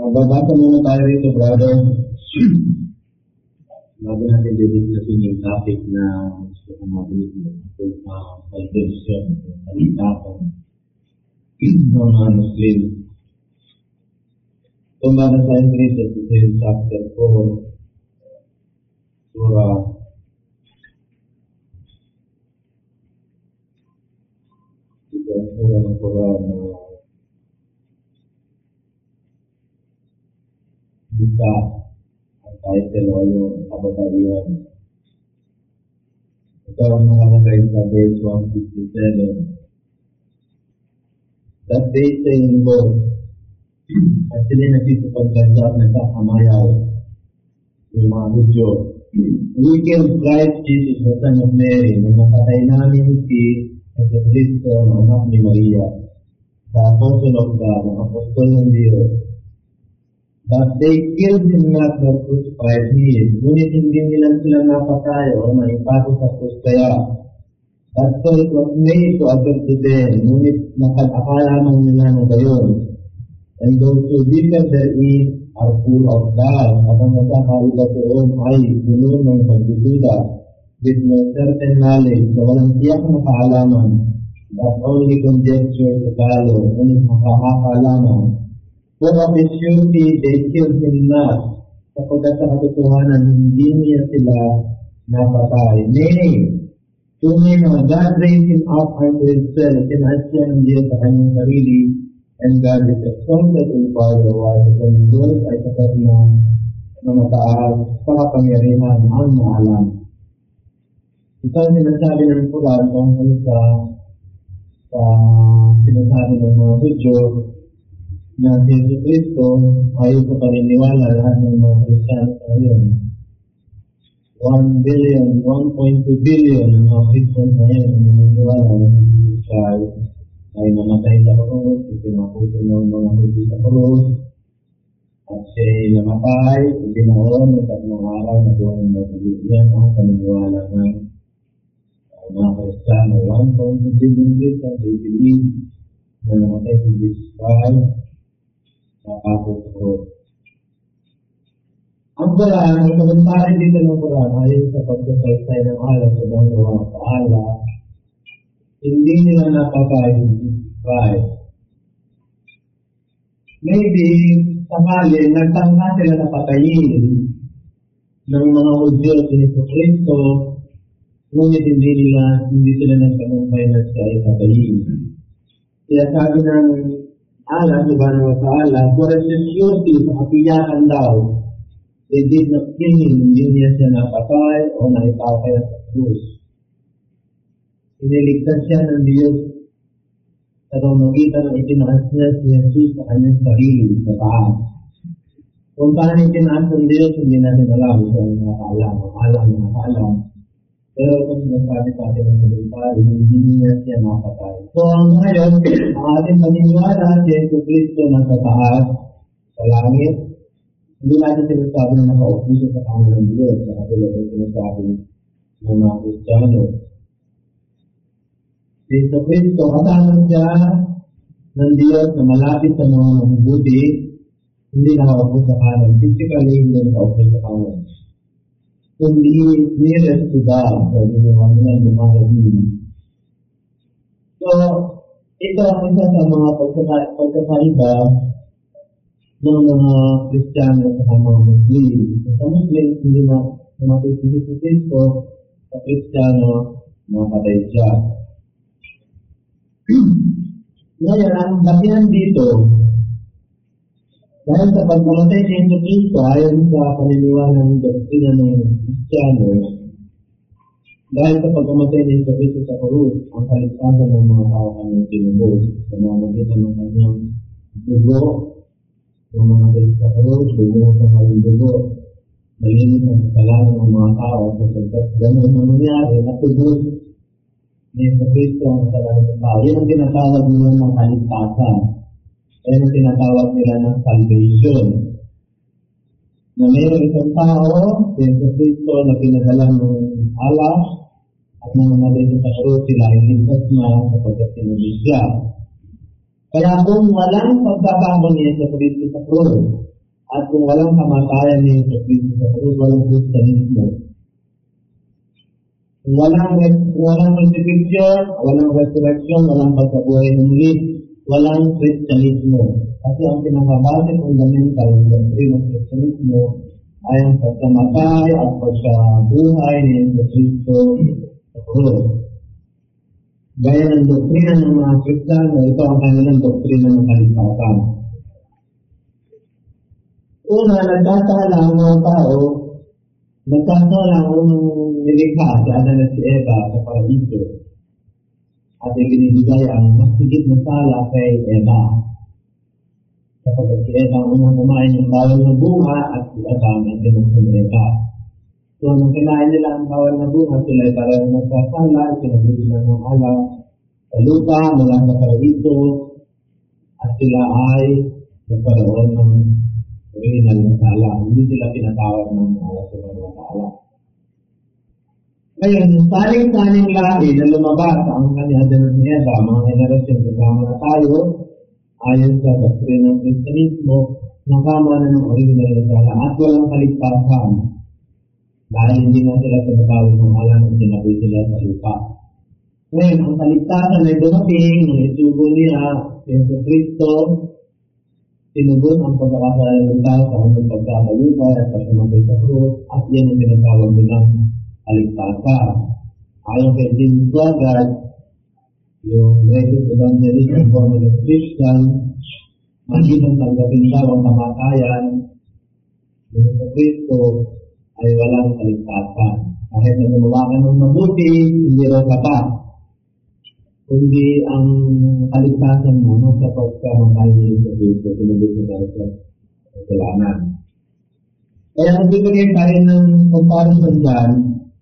Magbabasa muna tayo rito, brother. Bago natin didiscusin yung topic na gusto kong mabilis na salvation, kaligtasan ng mga Muslim. Tumana tayo rito sa chapter 4, surah ng Quran na Isa ang title o yung kabatalian. Ito ang nakalagay sa verse 157. That day saying goes, at sila nagsisipagkanda at nagkakamayaw yung mga Hudyo. We killed Christ Jesus, the Son of Mary, nung napatay namin si Jesucristo na anak ni Maria, the Apostle of God, ang Apostol ng Diyos. But they killed him not but crucified him. Ngunit hindi nila sila napatay o naipako sa krus kaya. But so it was made to appear to them. Ngunit nakakala man nila na gayon. And those who differ therein are full of doubt. At ang nagkakaiba doon ay puno ng pagdududa with no certain knowledge na walang tiyak na kaalaman, but only conjecture to follow, ngunit makakalaman. For of his surety they killed him not, sapagkat sa katotohanan hindi niya sila napatay. Nay, tunay na God raised him up unto himself, sinasya ng Diyos sa kanyang sarili, and God is exalted in power, while the Diyos ay sapat na mataas sa kapangyarihan ang maalam. Ito ang sinasabi ng Quran tungkol sa sinasabi ng mga Hudyo na si Jesucristo ayon sa paniniwala lahat ng mga Kristiyano ngayon. 1 billion, 1.2 billion ang mga Kristiyano ngayon ang naniniwala na si Jesus Christ ay namatay sa krus, ipinakutin ng mga Hudyo sa krus, at siya'y namatay, ibinaon ng 3 araw na buhay ng mga yan ang paniniwala ng mga Kristiyano. 1.2 billion Christians, they believe na namatay si Jesus Christ sa krus. Ang Quran, ang komentary dito ng Quran ayon sa pagsasaysay ng alam sa Banglawa Paala, hindi nila napatay si Jesus Christ. Maybe, sakali, nagtangka sila na patayin ng mga Hudyo si Jesucristo, ngunit hindi sila nagtagumpay na siya ay patayin. Kaya sabi ng Allah subhanahu wa ta'ala, for a surety sa katiyakan daw, they did not kill him, hindi niya siya napatay o naipapay sa krus. Iniligtas siya ng Diyos sa pamamagitan ng itinaas niya si Jesus sa kanyang sarili, sa taas. Kung paano itinaas ng Diyos, hindi natin alam. So, nakakaalam. Pero kung sinasabi sa atin ng komentary, hindi niya siya napatay. So, ngayon, ang ating paniniwala si Jesucristo nasa taas, sa langit, hindi natin sinasabi na nakaupo siya sa kanan ng Diyos. Sa katulad ng sinasabi ng mga Kristiyano. Si Jesucristo, kasama siya ng Diyos na malapit sa mga mabubuti, hindi nakaupo sa kanan. Physically, hindi nakaupo sa kanan. Kundi nearest to God, sabi niyo mga lumalabing. So, ito ang isa sa mga pagkakaiba ng mga Kristiyano at mga Muslim. Sa Muslim, hindi na namatay si Jesucristo, sa Kristiyano, napatay siya. Ngayon, ang batihan dito, dahil sa pagkamatay ni Jesucristo, ayon sa paniniwala ng doktrina ng Kristiyano, dahil sa pagkamatay ni Jesucristo sa krus, ang kaligtasan ng mga tao kanyang tinubos, sa mga magitan ng kanyang dugo, yung mga magitan sa krus, bumuhos ang kanyang dugo, malinis ang kasalanan ng mga tao, sapagkat gano'n ang nangyari, at tubos ni Jesucristo ang kasalanan ng tao. Yan ang tinatawag nila ng kaligtasan. Yan ang tinatawag nila ng salvation. Na mayroong isang tao, si Jesucristo na pinadala ng Allah, at nang namatay sa krus, sila ay ligtas na sapagkat sinubos siya. Kaya kung walang pagbabago ni Jesucristo sa krus, At kung walang kamatayan ni Jesus Cristo sa krus, walang Kristiyanismo. Kung walang crucifixion, walang resurrection, walang pagkabuhay ng muli, walang Kristiyanismo. Kasi ang pinakabase fundamental ng doctrine ng Kristiyanismo ay ang pagkamatay at pagkabuhay ni Jesus Cristo sa krus. Gaya ng doktrina ng mga Kristiyano, ito ang kanilang doktrina ng kaligtasan. Una, nagkasala ang mga tao, nagkasala ang unang nilikha si Adan at si Eva sa paraiso. At ibinibigay ang mas higit na sala kay Eva. Sapagkat si Eva ang unang kumain ng bawal na bunga at si Adam ay tinukso ni Eva. So, nung kinain nila ang bawal na bunga, sila ay parang nagkasala, itinagod sila ng ala sa lupa mula sa paraiso, at sila ay nagkaroon ng original na sala. Hindi sila pinatawag ng Allah subhanahu wa ta'ala. Ngayon, yung saling-saling lahi na lumabas ang kanya Adan at Eva, mga henerasyon kasama na tayo, ayon sa doktrina ng Kristiyanismo, nakama na ng original na sala at walang kaligtasan. Dahil hindi na sila pinatawag ng Allah nang sinabi sila sa lupa. Ngayon, ang kaligtasan ay dumating ng isugo niya, si Jesus Cristo, sinugot ang pagkakasala ng tao sa kanyang pagkakalupa at pagkamatay sa krus, at yan ang pinatawag nilang kaligtasan. Ayon kay James Swaggart, yung greatest evangelist ng born again Christian, magiging tanggapin daw ang kamatayan ni Jesus Cristo ay walang kaligtasan. Kahit na gumawa ka ng mabuti, hindi raw kata. Kundi ang kaligtasan mo sa pagkamatay ni Jesus Cristo, tinubos na tayo sa kasalanan. Kaya nagbibigay tayo ng comparison dyan,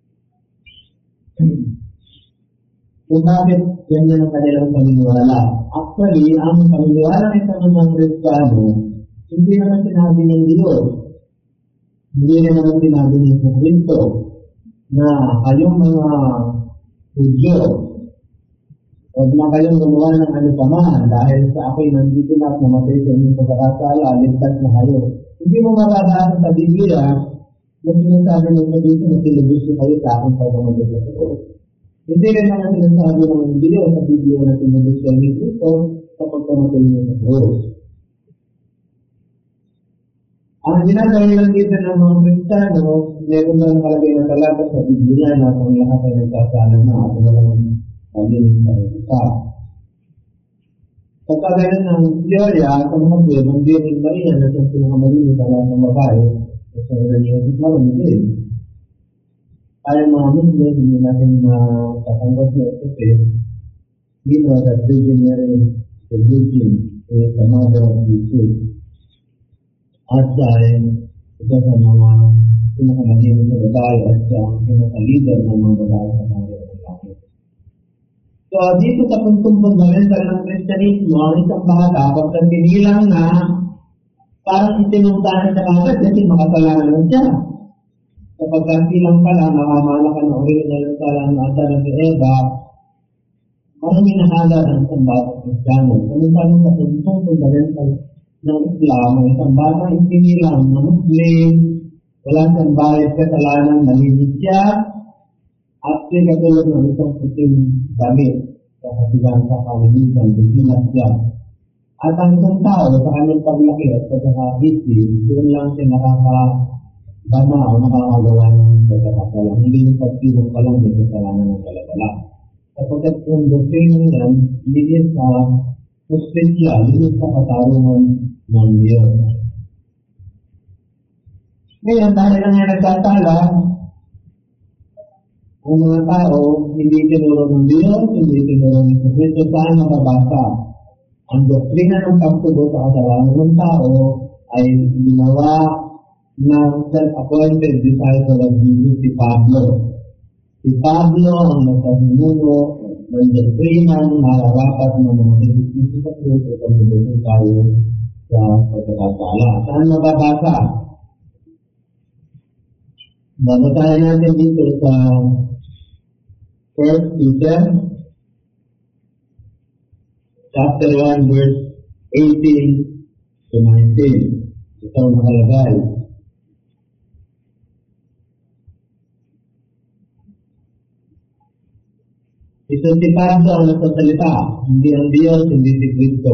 kung bakit yan ang kanilang paniniwala. Actually, ang paniniwala ng isang mga Kristiyano, hindi naman sinabi ng Diyos. Hindi naman sinabi ni Jesus Cristo na kayong mga Hudyo, huwag na kayong gumawa ng anupaman dahil sa ako'y nandito na at namatay sa inyong pagkakasala, ligtas na kayo. Hindi mo mababasa sa Biblia na sinasabi ng Kristo na tinubos kayo sa aking pagkamatay sa krus. Hindi rin naman sinasabi ng Diyos sa Biblia na tinubos kayo ni Kristo sa pagkamatay niya sa krus. Ang ginagawa lang dito ng mga Kristiyano, meron lang kalagay na talata sa Biblia na ang lahat ay nagkasala na at walang pag-inis sa isa. Pagkagayon ng teorya sa mga buwan, ang Virgin Maria na siyang pinakamalinis sa lahat ng babae, sa ilan niya ito marumigil. Tayong mga Muslim, hindi natin makatanggap niya kasi we know that Virgin Mary, the Virgin, is the mother of Jesus. At dahil ito sa mga pinakamalinis sa babae at siya ang pinaka-leader ng mga babae sa kanyang lalaki. So, dito sa puntong fundamental ng Kristyanismo, ang isang bata, pagka tinilang na, parang itinuntahan siya kagad kasi makasalanan siya. Kapag silang pala, makamala ka ng original na sala ng Adan at Eva, parang minahala ng isang bata Kristiyano. Kung saan sa puntong fundamental ng Islam, ang isang bata itinilang na Muslim, wala siyang bayad kasalanan, malinis siya, at siya katulad ng isang puting damit sa kasilang sa kalinisan, bisilas siya. At ang isang tao sa kanyang paglaki at pagkakabisi, doon lang siya nakakabana o nakakagawa ng pagkakasala. Hindi yung pagsilong pa lang may kasalanan ng kalagala. Sapagkat yung doktrina niyan, linis sa special, linis sa katarungan ng Diyos. Ngayon, dahil lang yan nagkasala, ang mga tao, hindi tinuro ng Diyos, hindi tinuro ng Kristo, saan mababasa? Ang doktrina ng pagtubo sa kasalanan ng tao ay ginawa ng self-appointed disciple of Jesus, si Pablo. Si Pablo ang nagsasanuno ng doktrina ng nararapat ng mga Kristo sa Kristo at pagtubusin tayo sa pagkakasala. Saan mababasa? Babasahin natin dito sa 1 Peter chapter 1 verse 18 to 19. Ito ang nakalagay. Ito si Pablo ang nagsasalita, hindi ang Diyos, hindi si Kristo.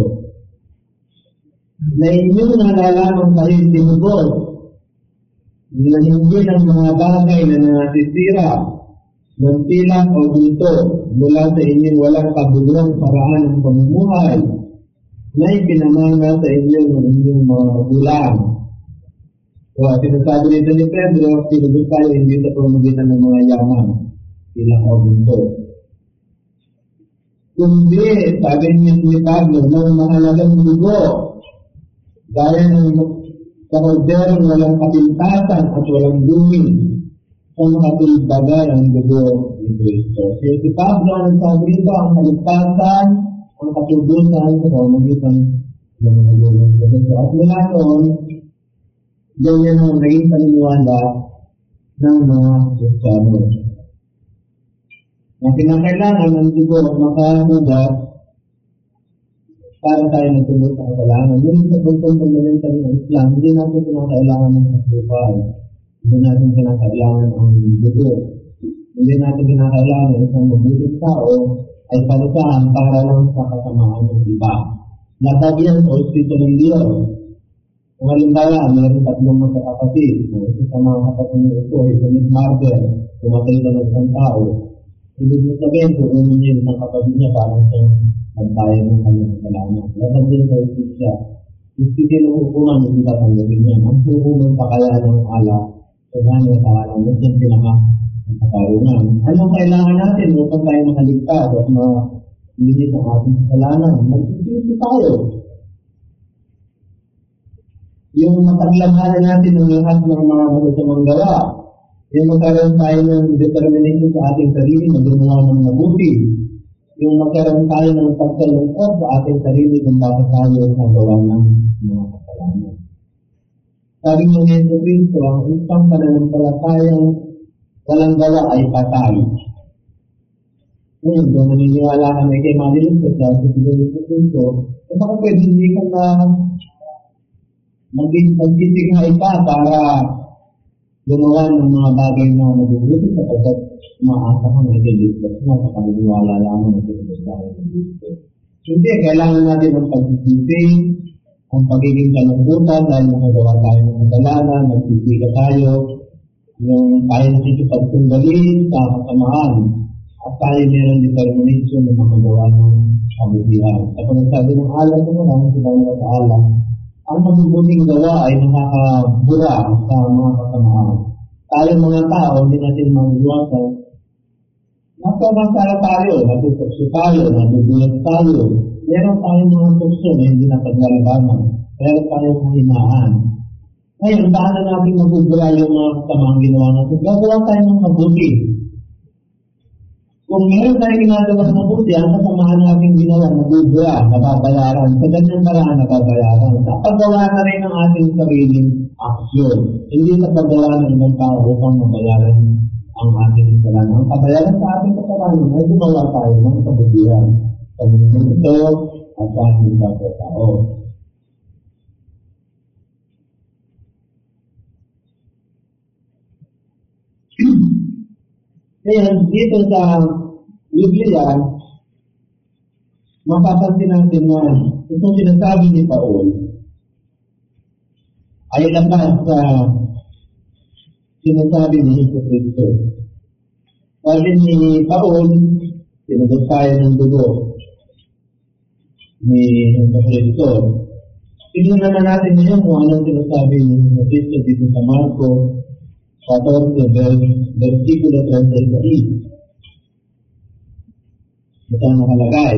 Na inyong nalalaman kayo tinubos, na hindi ng mga bagay na nasisira ng pilak o gunto mula sa inyong walang kabuluhang paraan ng pamumuhay na ipinamana sa inyo ng inyong mga magulang. So, sinasabi nito ni Pedro, tinubos tayo hindi sa pamamagitan ng mga yaman, pilak o gunto. Kundi, sabi ni Pablo, ng mahalagang dugo, gaya ng karoderong walang kapintasan at walang dumi, kung makatulbagay ang dugo ni Kristo. Si Pablo ang nagsabi rito, ang kaligtasan, ang katubusan sa pamamagitan ng mga dugo ni Kristo. At mula noon, ganyan ang naging paniniwala ng mga Kristiyano. Na kinakailangan ng dugo at makahugas para tayo nagtubos sa kasalanan. Ngunit sa buntong fundamental ng Islam, hindi natin kinakailangan ng sacrifice. Hindi natin kinakailangan ang dugo. Hindi natin kinakailangan isang mabuting tao ay parusahan para lang sa kasamaan ng iba. Natagyan sa Espiritu ng Diyos. Kung halimbawa, mayroon tatlong magkakapatid. Isa sa mga kapatid na ito ay Miss Marvel, tumatay sa isang tao. Ibig sabihin, kung niya isang kapatid niya parang siyang nagtayo ng kanyang kasalanan. Laban din sa Espiritu. Espiritu ng hukuman, hindi tatanggapin niya. Ang hukuman pa kaya ng ala, sa gano'ng kasalanan, na siyang pinaka-katarungan. Anong kailangan natin upang tayo makaligtas at malinis ang ating kasalanan? Mag-Espiritu tayo. Yung mataglanganan natin ng lahat ng mga masasamang gawa. Yung magkaroon tayo ng determination sa ating sarili na gumawa ng mabuti. Yung magkaroon tayo ng pagkalungkot sa ating sarili kung bakit tayo nagawa ng mga kasalanan. Sabi niya ni Yesu Cristo, ang isang pananampalatayang walang gawa ay patay. Ngayon, kung naniniwala ka na ikay maliligtas dahil sa Yesu Cristo, baka pwede hindi ka na magtitigay ka para gumawa ng mga bagay na mabubuti sapagkat maasa ka na iligtas na sa paniniwala lamang ng pinagdasal ng Kristo. Hindi, kailangan natin ng pagsisisi, ang pagiging kalungkutan dahil nakagawa tayo ng kasalanan, nagsisiga tayo, yung tayo nakikipagtunggalin sa kasamaan, at tayo meron determination na makagawa ng kabutihan. Kapag nagsabi ng alam ko marami sila sa alam, ang mabubuting gawa ay nakakabura sa mga kasamaan. Tayo mga tao, hindi natin mag-iwasan. Nagkabasala tayo, natutokso tayo, nadudulas tayo. Meron tayong mga tukso na hindi napaglalabanan. Meron tayong kahinaan. Ngayon, paano natin magubura yung mga kasamaang ginawa natin? Gagawa tayo ng mabuti. Kung meron tayong ginagawa ng mabuti, ang kasamahan natin ginawa, nagubura, nababayaran. Sa ganyang paraan, nababayaran. Sa paggawa na rin ng ating sariling aksyon. Hindi sa paggawa ng ibang tao upang mabayaran ang ating kasalanan. Ang kabayaran sa ating kasalanan ay gumawa tayo ng kabutihan sa mundo ito at sa ating kapwa-tao. Ngayon, dito sa Biblia, mapapansin natin na itong sinasabi ni Paul ay labas sa sinasabi ni Yesu Cristo. Sabi ni Paul, sinugod tayo ng dugo ni Yesu Cristo. Tignan naman natin ngayon kung anong sinasabi ni Yesu Cristo dito sa Marco 14, versikulo 36. Ito ang nakalagay.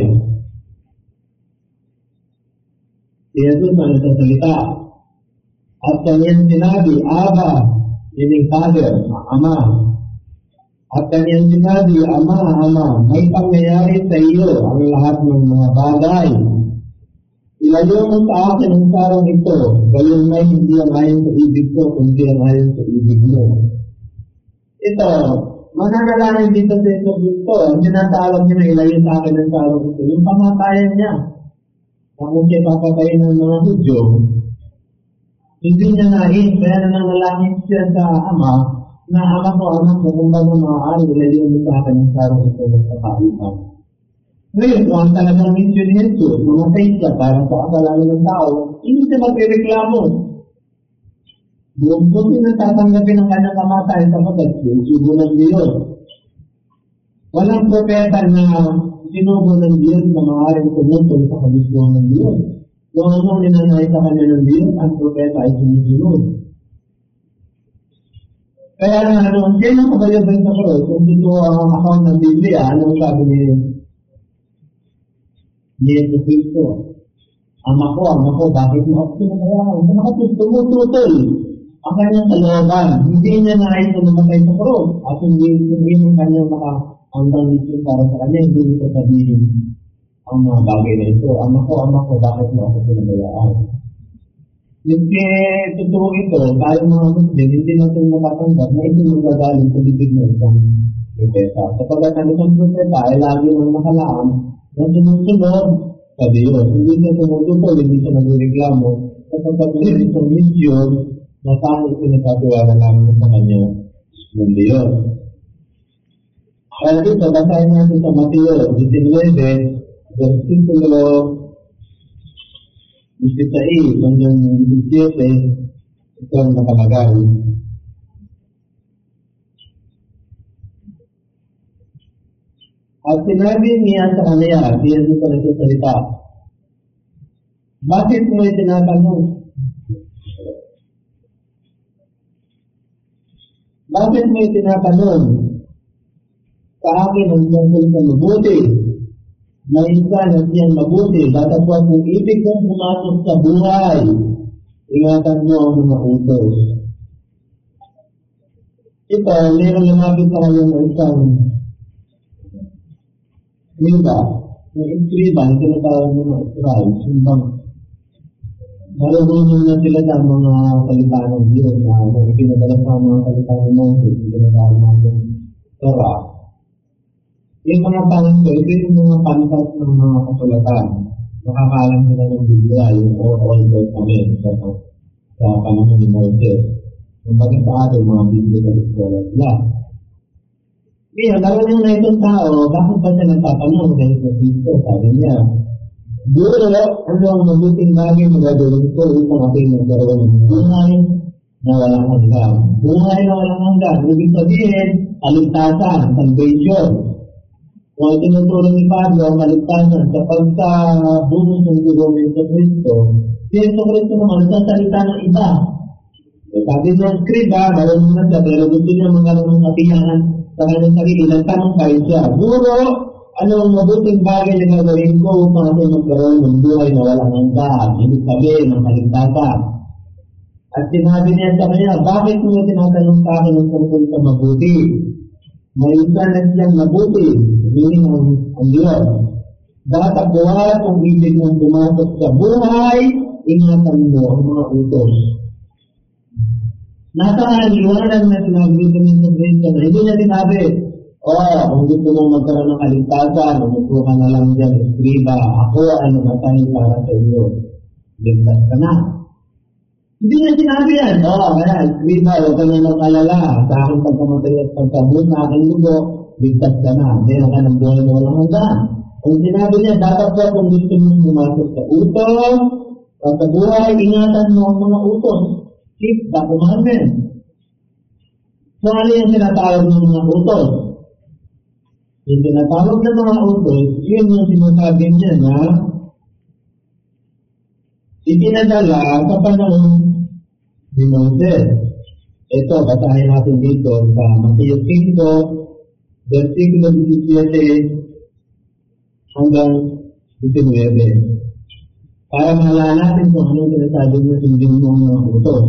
Si Jesus ang nagsasalita. At kanyang sinabi, Aba, meaning Father, Ama. At kanyang sinabi, Ama, Ama, may pangyayari sa iyo ang lahat ng mga bagay. Ilayo mo sa akin ang sarang ito, gayon may hindi ang ayon sa ibig ko, kundi ang ayon sa ibig mo. Ito, mananalangin dito sa Yesu Cristo, ang tinatawag niya na ilayo sa akin ang sarang ito, yung pamatayan niya. Kung siya papatayin ng mga Hudyo, Hindi niya nais, kaya nananalangin siya sa ama, na anak ko, kung ba na maaari, ilaliw mo sa akin ang sarong ito ng kapalitan. Ngayon, kung ang talagang mission ni Jesus, mamatay siya para sa kasalanan ng tao, hindi siya magreklamo. Buong puso na tatanggapin ang kanyang kamatayan sapagkat siya isubo ng Diyos. Walang propeta na sinubo ng Diyos na maaaring tumutol sa kagustuhan ng Diyos. Kung anong ninanay sa kanya ng Diyos, ang propeta ay sumusunod. Kaya nga, noong siya nang kabayabay sa cross, kung totoo ang account ng Biblia, anong sabi ni Jesus Cristo? Ama ko, bakit mo ako pinabayaan? Bakit tumututol ang kanyang kalooban? Hindi niya nais na namatay sa cross, at hindi ng kanyang ang mission para sa kanya, hindi niya sasabihin ang mga bagay na ito. Ama ko, bakit mo ako pinabayaan? Kasi totoo ito, tayo mga Muslim, hindi natin matatanggap na ito magagaling sa bibig ng isang propeta. Kapag ang isang propeta ay lagi ng nakalaan na sumusunod sa Diyos. Hindi siya tumututol, hindi siya nagreklamo. Kapag may isang mission na saan ipinagkatiwala namin sa kanya ng Diyos. Kaya dito, basahin natin sa Mateo 19, versikulo 16 hanggang 17, ito ang nakalagay. At sinabi niya sa kanila, diyan dito nagsasalita, bakit mo itinatanong? Bakit mo itinatanong sa akin ang tungkol sa mabuti? May isa na siyang mabuti, datapwat kung ibig kong pumasok sa buhay, ingatan mo ang mga utos. Ito, meron lumapit sa kanya ng isang Diba? Yung iskriban, tinatawag ng mga Israel, sumbang marunong na sila sa mga salita ng Diyos na ipinadala sa mga salita ng Moses, ipinatawag natin Torah. Yung mga panito, ito yung mga pantas ng mga kasulatan. Nakakalam sila ng Biblia, yung Old Testament sa panahon ni Moses. Yung bakit sa atin, mga Biblia na sila. Kaya, naroon na itong tao, bakit ba siya nagtatanong sa Kristo? Sabi niya, Guro, ano ang mabuting bagay na gagawin ko upang aking magkaroon ng buhay na walang hanggan? Buhay na walang hanggan. Ibig sabihin, kaligtasan, salvation. Kung ay tinuturo ni Pablo ang kaligtasan sa pagkabunos ng gagawin sa Kristo, si Kristo naman nagsasalita ng iba. Sabi ng skriba, marunong na siya, pero gusto niya magkaroon ng katiyahan sa kanyang sarili. Nagtanong kayo siya, Guro, ano ang mabuting bagay na gagawin ko upang aking magkaroon ng buhay na walang hanggan? Ibig sabihin ng kaligtasan. At sinabi niya sa kanya, bakit mo tinatanong sa akin ang tungkol sa mabuti? May isa na siyang mabuti, meaning ang Diyos. Datapwat kung ibig mong pumasok sa buhay, ingatan mo ang mga utos. Nasa liwanag na sinabi dito sa Kristo na hindi niya sinabi, kung gusto mong magkaroon ng kaligtasan, umupo ka na lang dyan, eskriba, ako ay namatay para sa iyo. Ligtas ka na. Hindi niya sinabi yan. Kaya, eskriba, huwag ka na nang-alala. Sa aking pagkamatay at pagkabuo sa aking lugo, ligtas ka na. Meron ka ng buhay na walang hanggan. Kung sinabi niya, dapat po kung gusto mong pumasok sa utos, sa buhay, ingatan mo ang mga utos. Keep the commandment. So, ano yung sinatawag ng mga utos? Yung tinatawag ng mga utos, yun yung sinasabi niya na ipinadala sa panahon ni Moses. Ito, basahin natin dito sa Mateo 5, versikulo 17 hanggang 19. Para mahala natin kung ano yung sinasabi niya sundin mo mga utos.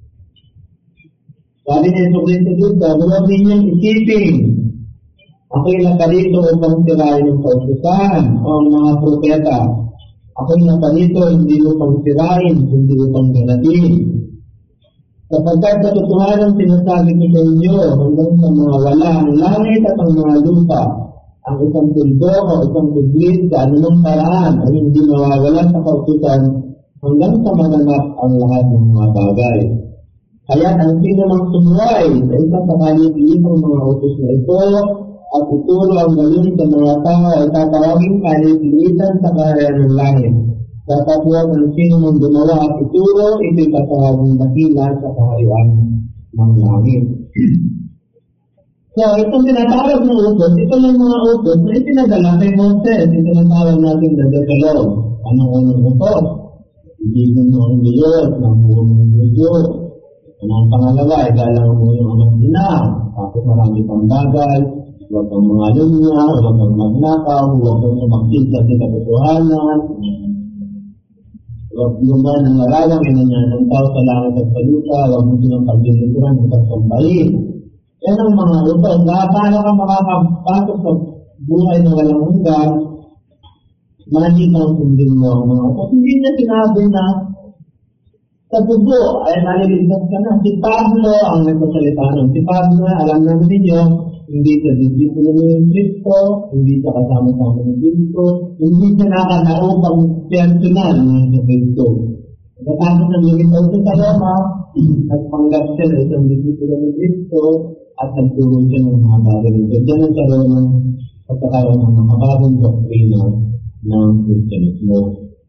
Sabi niya sa Kristo dito, huwag ninyong isipin, ako'y naparito upang sirain ng kautusan o ang mga propeta. Ako'y naparito hindi upang sirain, hindi upang ganatin. Sapagkat sa totohanan sinasabi ko sa inyo, hanggang sa mga wala ang langit at ang mga lupa, ang isang tuldo o isang tuglit sa anumang paraan ay hindi mawawala sa kautusan hanggang sa maganap ang lahat ng mga bagay. Kaya ang sino mang sumuway sa isa sa kaliliitang mga utos na ito at ituro ang galing sa mga tao ay tatawaging kaliliitan sa kaharian ng langit. Tatapos ang sino mang gumawa at ituro, ito'y tatawaging dakila sa kaharian ng langit. So, itong tinatawag ng utos, ito yung mga utos na itinadala kay Moses. Ito tinatawag natin na Decalogue. Anong unang utos? Ibigin mo ang Diyos, namuhon mo ang Diyos. Ang pangalawa, igalang mo yung amang ina. Tapos marami pang bagay. Huwag kang mga lunya, huwag kang magnakaw, huwag kang magsinta sa katotohanan. Huwag luman ang larawang, inanyan ng tao sa langit at sa lupa. Huwag mo silang paglilituran ng kasambahin. Yan ang mga utos. Paano ka makakapasok sa buhay na walang hanggan, mali kang sundin mo ang mga utos. Hindi na sinabi na sa dugo ay naliligtas ka na. Si Pablo ang nagsasalita nun. Si Pablo, alam namin ninyo, hindi sa disipulo ni Cristo, hindi sa kasama-sama ni Cristo, hindi sa nakanaupang personal ni Cristo. Katapos ng lumitaw sa Roma, nagpanggap siya na isang disipulo ni Cristo at nagturo siya ng mga bagay nito. Diyan ang karoon ng pagkakaroon ng mga bagong doktrina ng Kristiyanismo.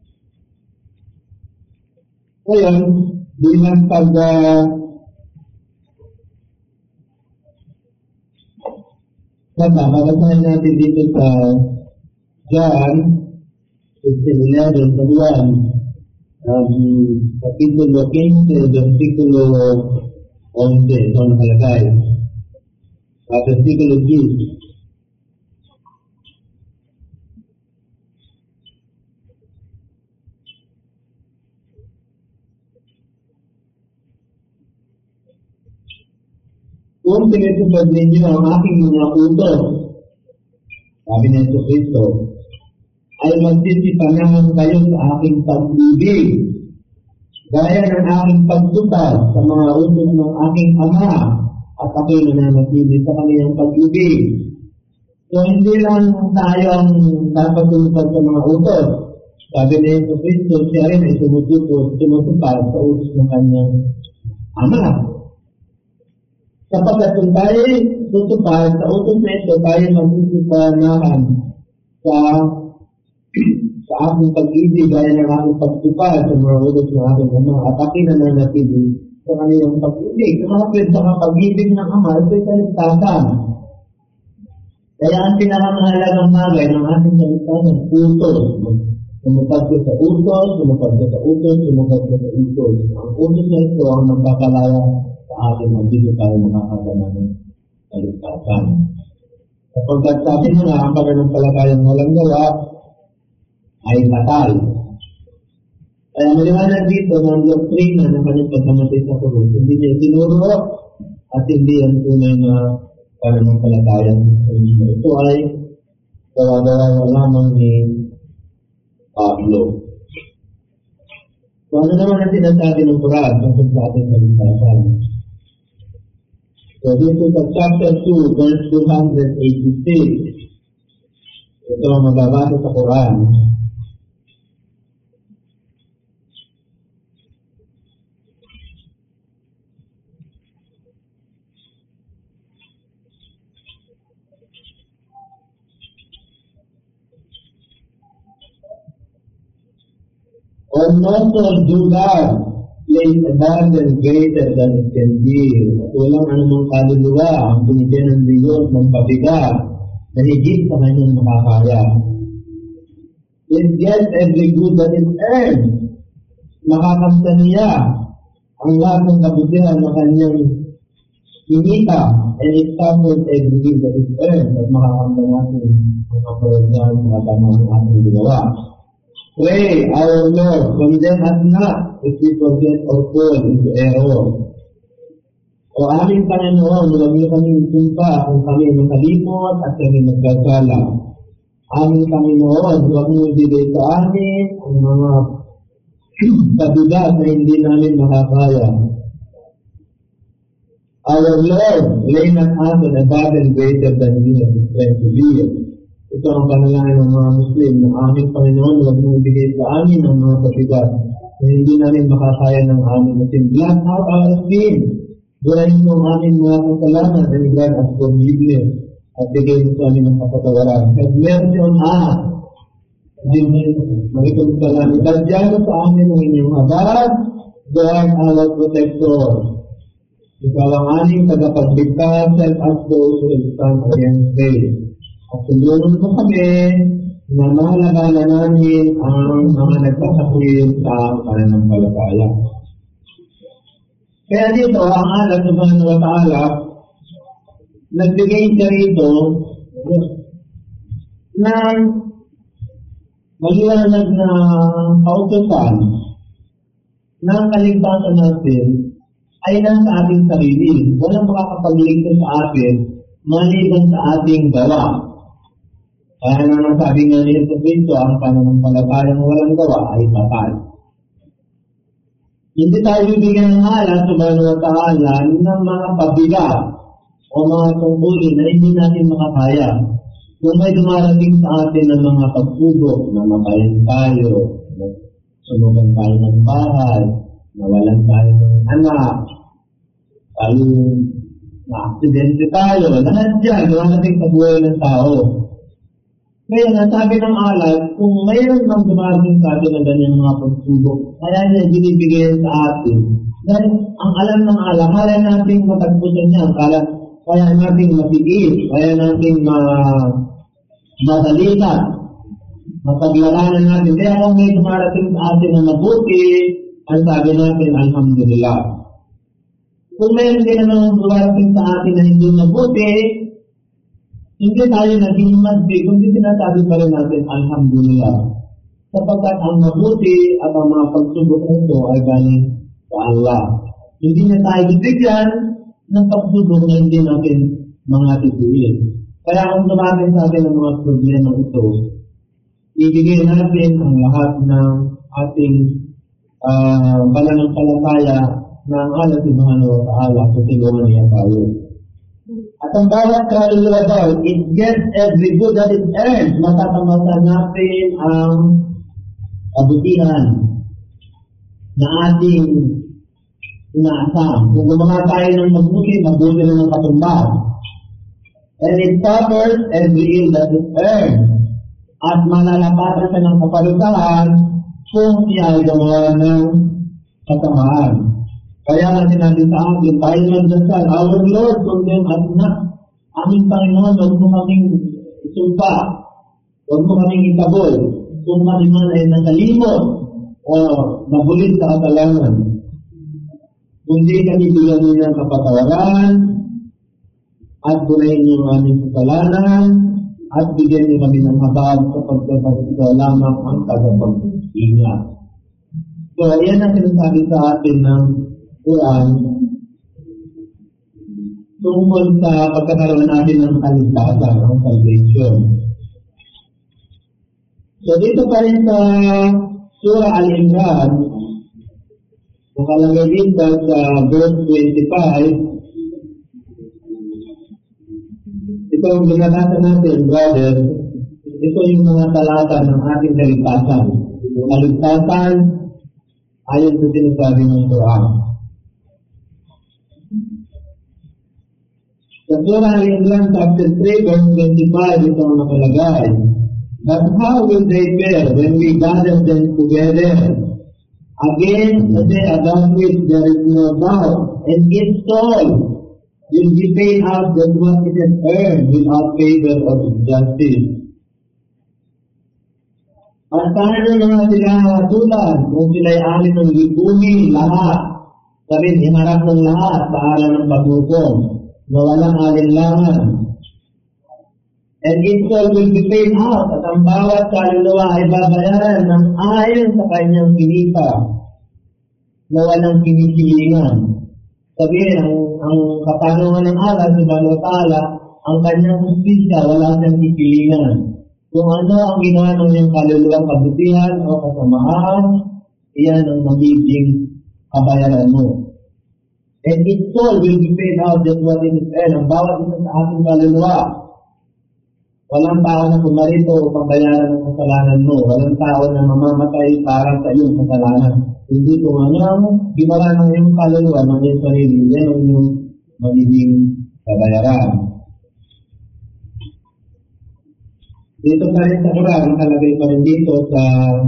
Ngayon, bilang babasahin natin dito sa John 15:11 sa Juan, kapitulo 15, versikulo 11, ito nakalagay. At versikulo 10. Kung tinutupad ninyo ang aking mga utos, sabi ng Kristo, ay magsisipanahan kayo sa aking pag-ibig, gaya ng aking pagtupad sa mga utos ng aking Ama, at ako'y nananatili sa kanilang pag-ibig. So, hindi lang tayo ang dapat tumupad sa mga utos. Sabi ng Kristo, siya rin ay tumutupad sa utos ng kanyang Ama. Kapag kung tayo tutupad sa utos na ito, tayo magsisipanahan sa aking pag-ibig, gaya ng aking pagtupad sa mga utos ng aking Ama, at aking nananatili sa kanilang pag-ibig. Kumapit sa pag-ibig ng Ama, ito'y kaligtasan. Kaya ang pinakamahalagang bagay ng ating kaligtasan, utos. Sumupad ko sa utos, sumupad ko sa utos, sumupad ko sa utos. Ang utos na ito ang magpapalaya sa atin na dito tayo makakagana ng kaligtasan. Kapag sabi mo na ang pananampalatayang walang gawa ay fatal. Kaya maliwanag dito ng doktrina ng kanyang pagkamatay sa krus. Hindi niya itinuro at hindi ang tunay na pananampalatayang ito ay gawa-gawa lamang ni Pablo. So ano naman ang sinasabi ng Quran tungkol sa ating kaligtasan? So dito sa chapter 2, verse 286, ito ang mababasa sa Quran. Or not to do God, place a burden greater than it can bear. At walang anumang kaluluwa ang binigyan ng Diyos ng pabigat na higit sa kanyang makakaya. It gets every good that is earned. Makakamta niya ang lahat ng kabutihan na kanyang hinita, and it suffers every good that is earned. At makakamta natin ang kapaligyan sa tama ng ating ginawa. Pray, our Lord, condemn us not if we forget or fall into error. O aming Panginoon, huwag niyo kaming sumpa kung kami makalimot at kami nagkasala. Aming Panginoon, huwag niyo ibigay sa amin ang mga pabigat na hindi namin makakaya. Our Lord, lay not us on a burden greater than we have the strength to bear. Ito ang panalangin ng mga Muslim na aming Panginoon, huwag mong ibigay sa amin ang mga pabigat na hindi namin makakaya ng amin na sin. Blot out our sin. Burahin mo ang aming mga kasalanan and grant us forgiveness at bigay mo sa amin ng kapatawaran. Have mercy on us. Marikong salamin. Tadyan mo sa amin ng inyong habag. God our protector. Ikaw ang aming tagapagligtas, help us those who stand against faith. At tulungan mo kami na mahalagalan namin ang mga nagsasakwil sa pananampalataya. Kaya dito, ang Allah subhanahu wa ta'ala, nagbigay siya rito ng maliwanag na kautusan ng kaligtasan natin ay nasa ating sarili. Walang makakapagligtas sa atin maliban sa ating gawa. Kaya naman sabi nga ni Jesus Cristo, ang pananampalatayang walang gawa ay patay. Hindi tayo bibigyan ng Allah subhanahu wa ta'ala ng mga pabigat o mga tungkulin na hindi natin makakaya. Kung may dumarating sa atin ng mga pagsubok, na matayin tayo, sunugan tayo ng bahay, nawalan tayo ng anak, tayo na-aksidente tayo, lahat dyan, dumarating sa buhay ng tao. Kaya nasabi ng Allah, kung mayroon mang dumarating sa atin ng ganyang mga pagsubok, kaya niya binibigay sa atin. Dahil ang alam ng Allah, kaya natin matagpusan niya, kaya natin matiis, kaya natin matalitan, mapaglalanan natin. Kaya kung may dumarating sa atin na mabuti, ang sabi natin, alhamdulillah. Kung mayroon din naman dumarating sa atin na hindi mabuti, hindi tayo naging masbig, kundi sinasabi pa rin natin, alhamdulillah. Sapagkat ang mabuti at ang mga pagsubok nito ay galing sa Allah. Hindi na tayo bibigyan ng pagsubok na hindi natin mga titiis. Kaya kung dumating sa atin ang mga problema ito, ibigay natin ang lahat ng ating pananampalataya na ang Allah subhanahu wa ta'ala sa tulungan niya tayo. At ang bawat kaluluwa daw, it gets every good that it earns. Matatamasa natin ang kabutihan na ating inaasam. Kung gumawa tayo ng mabuti, mabuti na ng katumbas. And it covers every ill that it earns. At malalapatan siya ng kapalusahan kung siya ay gumawa ng kasamaan. Kaya natin natin sa atin, tayo magdasal, our Lord, condemn us not. Aming Panginoon, huwag mo kaming sumpa, huwag mo kaming itabol, kung kami man ay nakalimot o nabulit sa kasalanan. Kundi kami bigyan niyo ng kapatawaran at bunayin niyo ang aming kasalanan at bigyan niyo kami ng habag sapagkat ikaw lamang ang tagapag-ingat. So, yan ang sinasabi sa atin ng Quran tungkol sa pagkakaroon natin ng kaligtasan, ng salvation. So dito pa rin sa Surah Al-Imran, nakalagay dito sa verse 25, ito ang binabasa natin, brother, ito yung mga talata ng ating kaligtasan. Yung kaligtasan ayon sa sinasabi ng Quran. Sa Surah Al-Imran chapter 3 verse 25, ito ang nakalagay. But how will they fare when we gather them together? Again, say about which there is no doubt, and its soul will be paid out just what it has earned without favor or injustice. At paano naman sila tulad kung sila'y alin ng lipunin lahat, sabihin, iharap ng lahat sa araw ng paghukom, na walang alinlangan. And its soul will be paid out, at ang bawat kaluluwa ay babayaran ng ayon sa kanyang kinita, na walang kinisilingan. Sabihin, ang katanungan ng Allah subhanahu wa ta'ala, ang kanyang justisya, wala siyang kisilingan. Kung ano ang ginawa ng iyong kaluluwang kabutihan o kasamaan, iyan ang magiging kabayaran mo. And its soul will be paid out just what it is earned. Ang bawat isa sa ating kaluluwa, Walang tao na pumarito upang bayaran ng kasalanan mo. Walang tao na mamamatay para sa iyong kasalanan. Hindi kung ano ang gimala ng iyong kaluluwa, ng iyong sarili, yan ang iyong magiging kabayaran. Dito pa rin sa Quran, nakalagay pa rin dito sa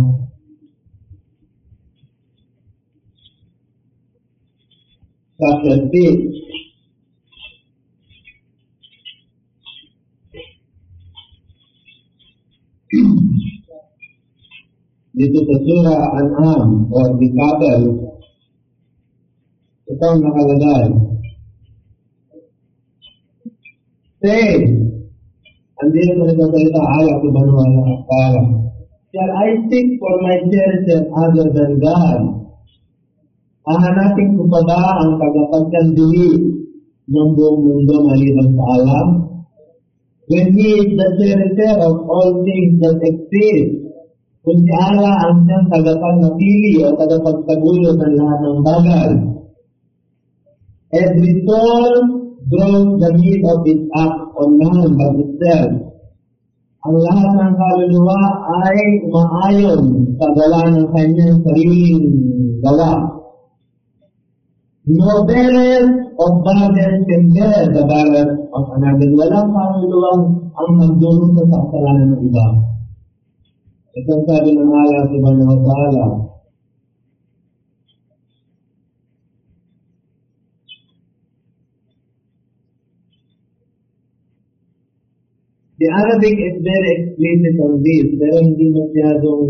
chapter 6. Dito sa Surah An'am o the Cattle, ito ang nakalagay. Say, andito na nagsasalita, ayaw ko ba naman ang akala? Shall I seek for my charity other than God? Hahanapin ko pa ba ang tagapagkandihi ng buong mundo maliban sa Allah? When He is the charity of all things that exist, kung si Allah ang siyang tagapagpili o tagapagtagulo ng lahat ng bagay. Every soul draws the need of its act on none but itself. Ang lahat ng kaluluwa ay umaayon sa gawa ng kanyang sariling gawa. No bearer of burden can bear the burden of another. Walang kaluluwang ang magdulong sa kasalanan ng iba. Ito ang sabi ng Allah subhanahu wa ta'ala. The Arabic is very explicit on this, pero hindi masyadong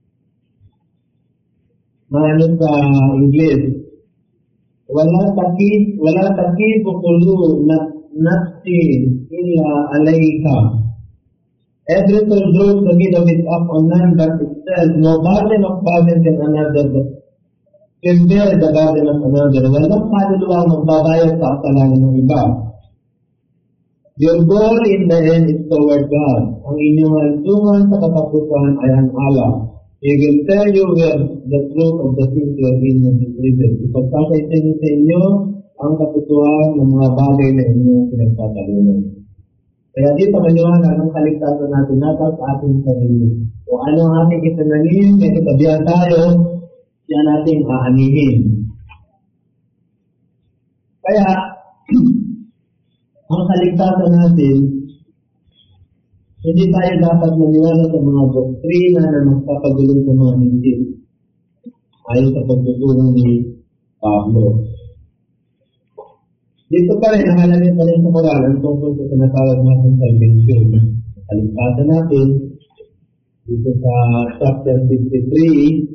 maano sa English. Wala takid bukulu nafsi illa alayka. Every soul draws the need of its up on none but itself. No burden of burden can another but can bear the burden of another. Walang kaluluwa magbabayad sa kasalanan ng iba. Your goal in the end is toward God. Ang inyong hantungan sa katapusan ay ang Allah. He will tell you where the truth of the things you are in is written. Ipagpapay sa inyo ang katotohanan ng mga bagay na inyong pinagtatalunan. Kaya dito maliwanag ang kaligtasan natin nasa sa ating sarili. Kung ano ang ating itinanim, may katabihan tayo, siya nating aanihin. Kaya, ang kaligtasan natin, hindi tayo dapat maniwala sa mga doktrina na magpapagulong sa mga hindi. Ayon sa pagtutulong ni Pablo. Dito pa rin, nakalagay pa rin sa Quran ang tungkol sa tinatawag natin salvation. Kaligtasan natin, dito sa chapter 53,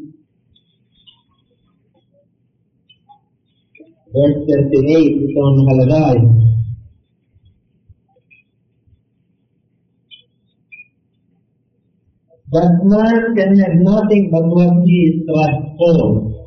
verse 38, ito ang nakalagay. But man can have nothing but what he is tried for.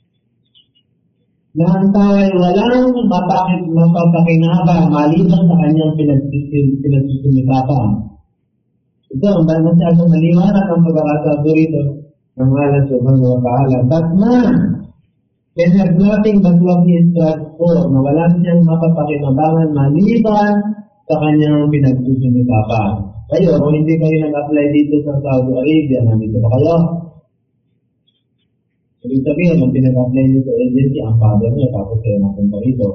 Na ang tao ay walang mapapakinabang maliban sa kanyang pinagsusumikapan. Ito ang masyadong maliwanag ang pag-aasabi rito ng Allah subhanahu wa ta'ala. But man can have nothing but what he is tried for. Na wala siyang mapapakinabangan maliban sa kanyang pinagsusumikapan. Kayo, kung hindi kayo nag-apply dito sa Saudi Arabia, nandito ba kayo? Ibig sabihin, nung pinag-apply nyo sa agency, ang father nyo, tapos kayo napunta rito.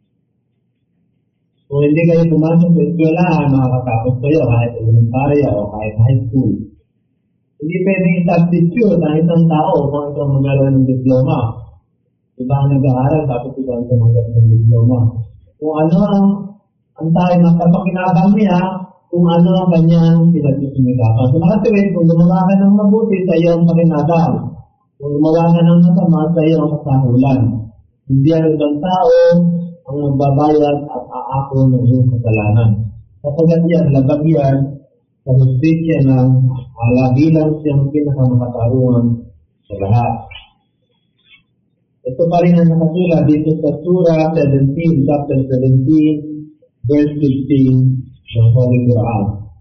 Kung hindi kayo pumasok sa eskwelahan, makakatapos kayo kahit elementarya o kahit high school. Hindi pwedeng i-substitute ang isang tao kung itong magkaroon ng diploma. Iba ang nag-aaral, tapos iba ang tumanggap ng diploma. Kung ano ang tayo nagpapakinabang niya, kung ano ang kanyang pinagsusumikapan. So nakatuwid, kung gumawa ka ng mabuti sa iyo ang pakinabang, kung gumawa ka ng masama sa iyo ang kasahulan. Hindi ang ibang tao ang magbabayad at aako ng iyong kasalanan. Sapagat yan, labag yan sa justisya ng Allah bilang siyang pinakamakatarungan sa lahat. Ito pa rin ang nakasulat dito sa Surah 17, chapter 17, verse 15, ng Holy Quran.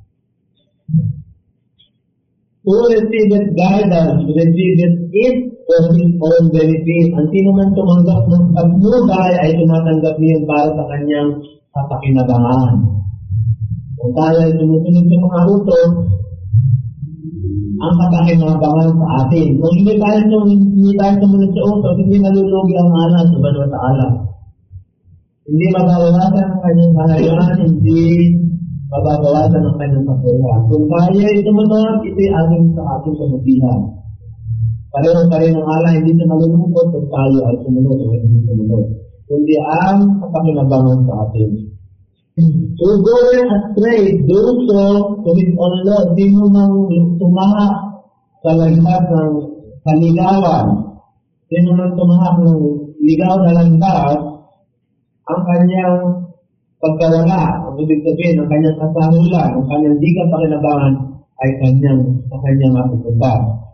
Who received guidance, received it for his own benefit. Ang sino man tumanggap ng pagmugay ay tumatanggap niya para sa kanyang kapakinabangan. Kung tayo ay sumusunod sa mga utos, ang kapakinabangan sa atin. Kung hindi tayo sumunod sa utos, hindi nalulugi ang anak sa Subhanahu wa Ta'ala. Hindi mababawasan ang kanyang kahayaan, hindi mababawasan ang kanyang kapurihan. Kung tayo ay sumunod, ito ay ating sa ating kabutihan. Pareho-pareho ng ala, hindi siya malulungkot kung tayo ay sumunod o hindi sumunod. Kundi ang kapakinabangan sa atin. To go astray, do so to his own law. Di mo nang tumaha sa landas ng kaligawan. Di mo nang tumaha ng ligaw na landas ang kanyang pagkawala. Ang ibig sabihin, ang kanyang kasahulan, ang kanyang di kapakinabangan ay sa kanyang mapupunta.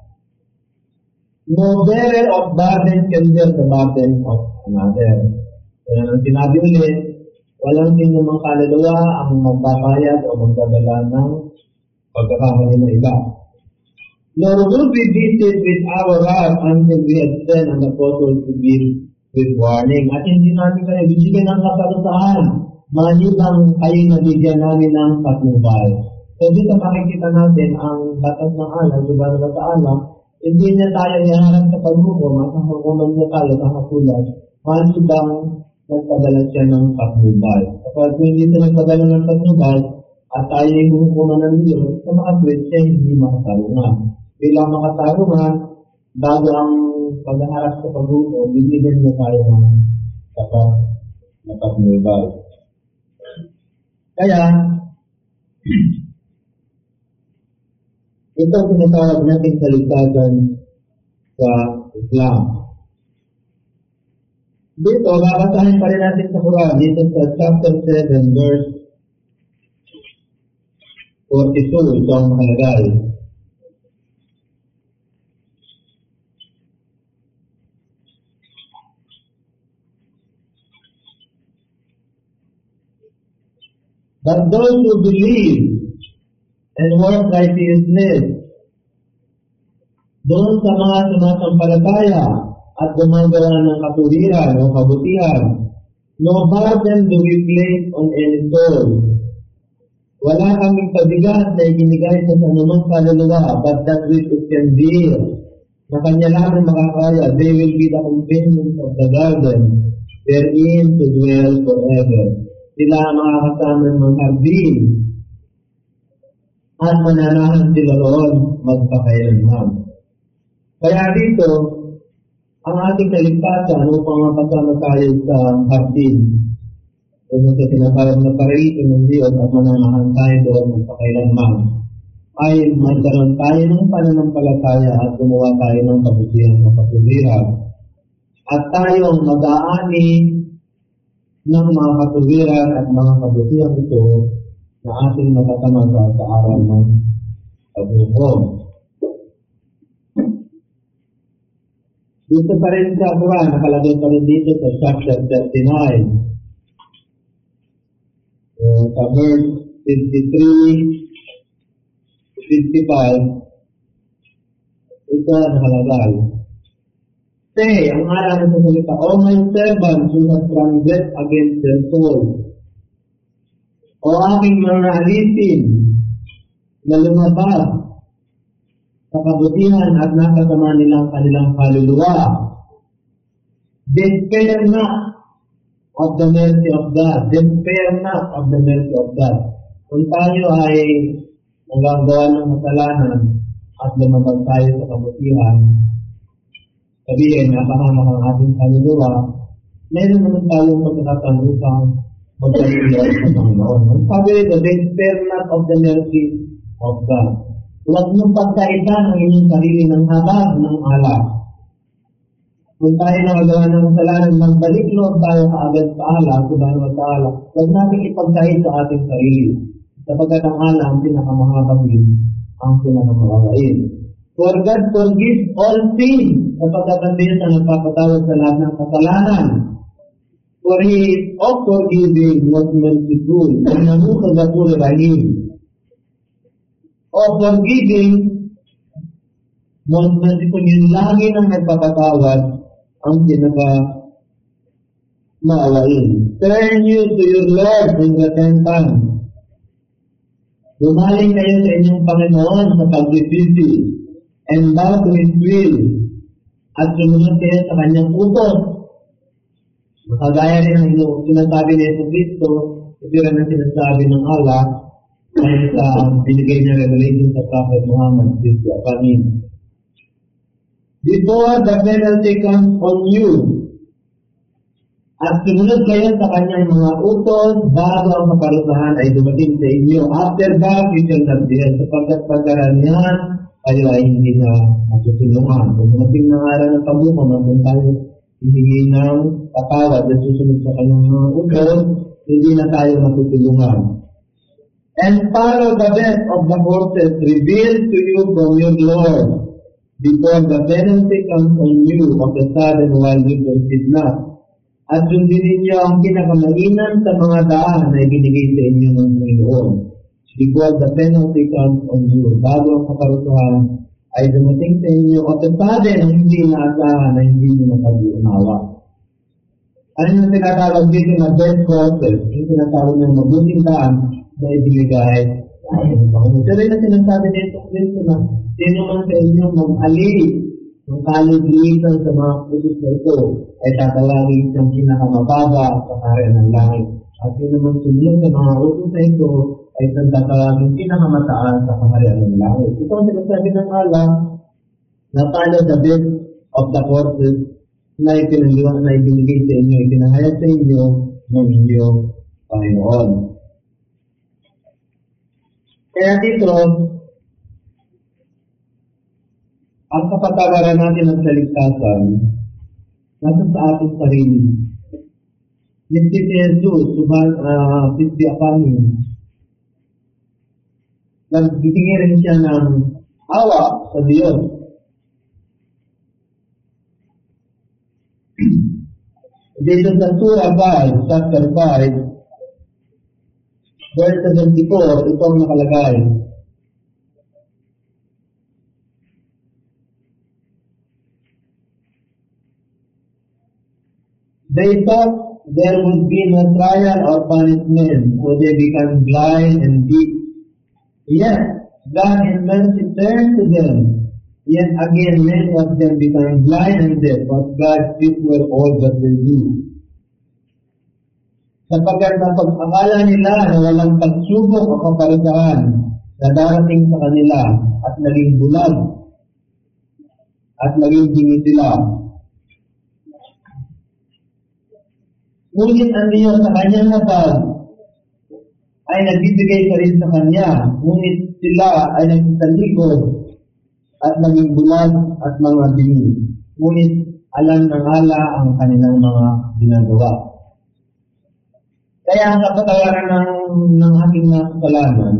No bearer of burden can bear the burden of another. Kaya ang sinabi ulit, walang sinumang kaluluwa ang magbabayad o magdadala ng pagkakamali ng iba. Nor will we beat it with our wrath until we have sent an apostle to give with warning. At hindi namin kayo bibigyan ng kaparusahan, maliban kayo nabigyan namin ng patnubay. So dito makikita natin ang batas ng Allah, Subhanahu wa Ta'ala, hindi niya tayo iharap sa paghukom at hukuman niya tayo sa hakulan, maliban nagpadala siya ng patnubay. Kapag hindi siya nagpadala ng patnubay at tayo ay hukuman ng Diyos, sa mga siya hindi makatarungan. Bilang makatarungan, bago ang pagharap sa paghukom, bibigyan niya tayo ng patnubay. Kaya, ito ang tinatawag natin kaligtasan sa Islam. Dito, babasahin pa rin natin sa Quran, dito sa chapter 7, verse 42, ito ang nakalagay. But those who believe and work righteousness, doon sa mga sumasampalataya at gumagawa ng katuwiran o kabutihan, no burden do we place on any soul. Wala kaming pabigat na iginigay sa anumang kaluluwa, but that which it can bear, na kanya lamang makakaya. They will be the companions of the garden, therein to dwell forever. Sila ang makakasama ng mga hardin, at mananahan sila roon magpakailanman. Kaya dito, ang ating kaligtasan upang mapasama tayo sa hardin, kung sa tinatawag na paraiso ng Diyos at mananahan tayo doon magpakailanman, ay magkaroon tayo ng pananampalataya at gumawa tayo ng kabutihan o katuwiran. At tayong mag-aani ng mga katuwiran at mga kabutihan ito na ating matatamasa sa araw ng paghukom. Dito pa rin sa Quran, nakalagay pa rin dito sa chapter 39. Sa verse 53-55, ito nakalagay. Say, ang aral sa salita, O my servants who have transgressed against their soul, o aking mga alisin na lumabas sa kabutihan at nakasama nilang kanilang kaluluwa, despair not of the mercy of God. Despair not of the mercy of God. Kung tayo ay nagagawa ng kasalanan at lumabas tayo sa kabutihan, sabihin, napahamak ang ating kaluluwa, meron naman tayong pagkakataon upang magkaluluwa sa Panginoon. Sabi rito, despair not of the mercy of God. Huwag mong pagkaita ng inyong sarili ng habag ng ala. Kung tayo nagagawa ng kasalanan, magbalik loob tayo kaagad sa ala, Subhanahu wa Ta'ala. Huwag natin ipagkait sa ating sarili. Sapagkat ang ala ang pinakamahabagin, ang pinakamalain. For God forgives all sin, sapagkat ang Diyos ang nagpapatawad sa lahat ng kasalanan. For He is of forgiving, not merciful, and Namukhagapur Rahim. O forgiving, not merciful, yun lagi nang nagpapatawad ang pinaka-maawain. Turn you to your Lord in repentance. Gumaling kayo sa inyong Panginoon sa pagsisisi and bow to His will at sumunod kayo sa kanyang utos. Makagaya rin ang sinasabi ni Jesus Cristo, ito rin ang sinasabi ng Allah dahil sa binigay na revelation sa Prophet Muhammad, Kristi Apanin. Before the penalty comes on you, at sumunod kayo sa kanyang mga utos bago ang kaparusahan ay dumating sa inyo. After that, you shall not be held, sapagkat pagkaranihan, kayo ay hindi na matutulungan. Kung dumating ng araw ng pagbuka, kung tayo hihingi ng patawad at susunod sa kanyang mga utos, hindi na tayo matutulungan. And follow the best of the courses revealed to you from your Lord, before the penalty comes on you of the sudden while you proceed not. At sundin ninyo ang pinakamainam sa mga daan na ibinigay sa inyo ng Panginoon. Before the penalty comes on you, bago ang kaparusahan ay dumating sa inyo at the sudden ang hindi inaasahan na hindi nyo mapag-uunawa. Ano yung tinatawag dito na best courses? Yung tinatawag ng mabuting daan na ibinigay sa Panginoon. Ito rin na sinasabi nito na sino man sa inyo mag-alip ng kalilitan sa mga pusos na ito ay tatawagin siyang pinakamababa sa karya ng langit. At yun naman sumunod sa mga utos na ito ay tatawagin pinakamataas sa karya ng langit. Ito ang sinasabi ng Allah na follow the best of the courses na ipinaliwan na ibinigay sa inyo, ipinahayag sa inyo ng inyong Panginoon. Kaya dito, ang kapatawaran natin at kaligtasan nasa sa ating sarili. Nito si Jesus, Kristi Apanin, nagbitingi rin siya ng awa sa Diyos. Dito sa Surah 5, chapter 5, verse 74, ito ang nakalagay. They thought there would be no trial or punishment, so they become blind and deaf. Yet, God in mercy turned to them. Yet again, many of them become blind and deaf, but God's feet were all that they do. Sapagkat ang pag-akala nila na walang pagsubok o kaparusahan na darating sa kanila at naging bulag at naging dini sila. Ngunit ang Diyos sa kanyang hatag ay nagbibigay pa rin sa kanya. Ngunit sila ay nagsasalikod at naging bulag at mga dini. Ngunit alam ng Allah ang kanilang mga ginagawa. Kaya ang kapatawaran ng ating kasalanan,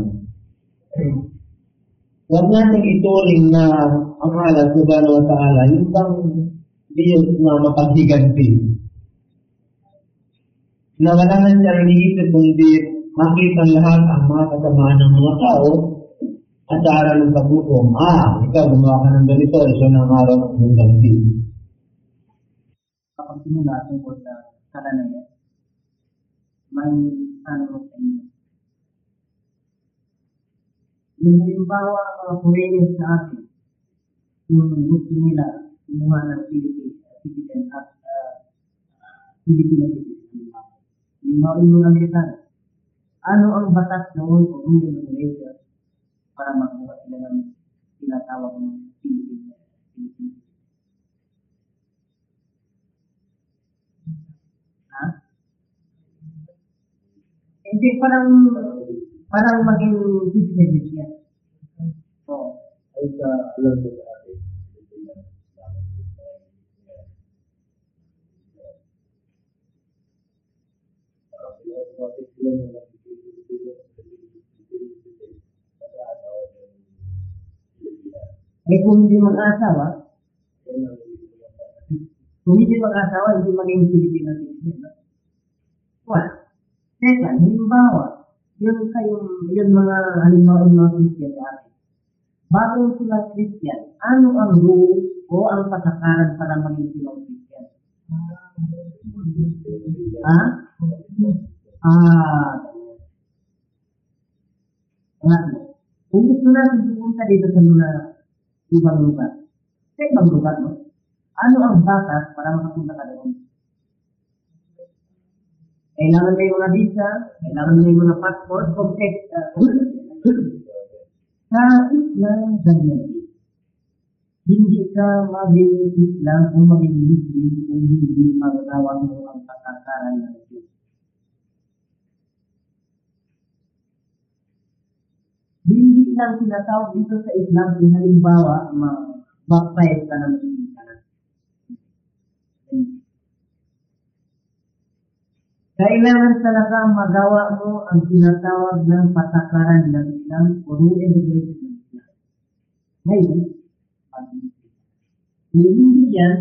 huwag natin ituring na ang Allah subhanahu wa ta'ala, yung bang Diyos na mapaghiganti. Na wala na siyang iniisip kundi makita lahat ang mga kasamaan ng mga tao at sa araw ng paghukom. Ikaw gumawa ka ng ganito, so ng araw ng iyong ganti. Kapag simula tungkol sa kalanayan, may tanong sa inyo. Yung halimbawa ang mga Korean sa atin, yung gusto nila kumuha ng citizen at Filipino citizen. Limaw yung Amerikano. Ano ang batas noon o rule ng Malaysia para magbuka sila ng tinatawag ng Filipino? Hindi, parang maging business yan. So, Ay sa alam ko sa atin. kung hindi mag-asawa, hindi maging Filipino citizen. Wala. Second, halimbawa, yung mga halimbawa yung mga Christian sa atin. Bago sila Christian, ano ang rule o ang patakaran para maging silang Christian? Nga. gusto natin pumunta dito sa mga ibang lugar. Sa ibang lugar, no? Ano ang batas para makapunta ka doon? Kailangan may mga visa, kailangan may mga passport, complete. Sa Islam, ganyan din. Hindi ka maging Islam o maging Muslim kung hindi magagawa mo ang patakaran ng Diyos. Hindi lang sinatawag dito sa Islam kung halimbawa mag-baptize ka ng Muslim ka na. Kailangan talaga magawa mo ang tinatawag ng patakaran ng Islam o rule and regulation ng Islam. Ngayon, kung hindi yan,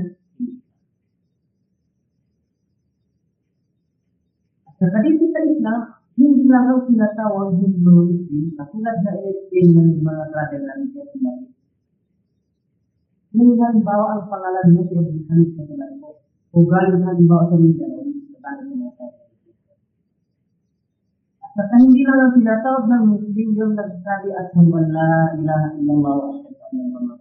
at saka dito sa Islam, hindi lang ang tinatawag yung mga Muslim, katulad na i-explain ng mga brother namin sa Islam. Kung halimbawa ang pangalan mo si Abdul Hamid sa tulad mo, o galing halimbawa sa Mindanao, sa tanong ng mga brother. At saka hindi lang ang tinatawag ng Muslim yung nagsasabi at wala ilaha illallah wa asyhadu anna Muhammadan.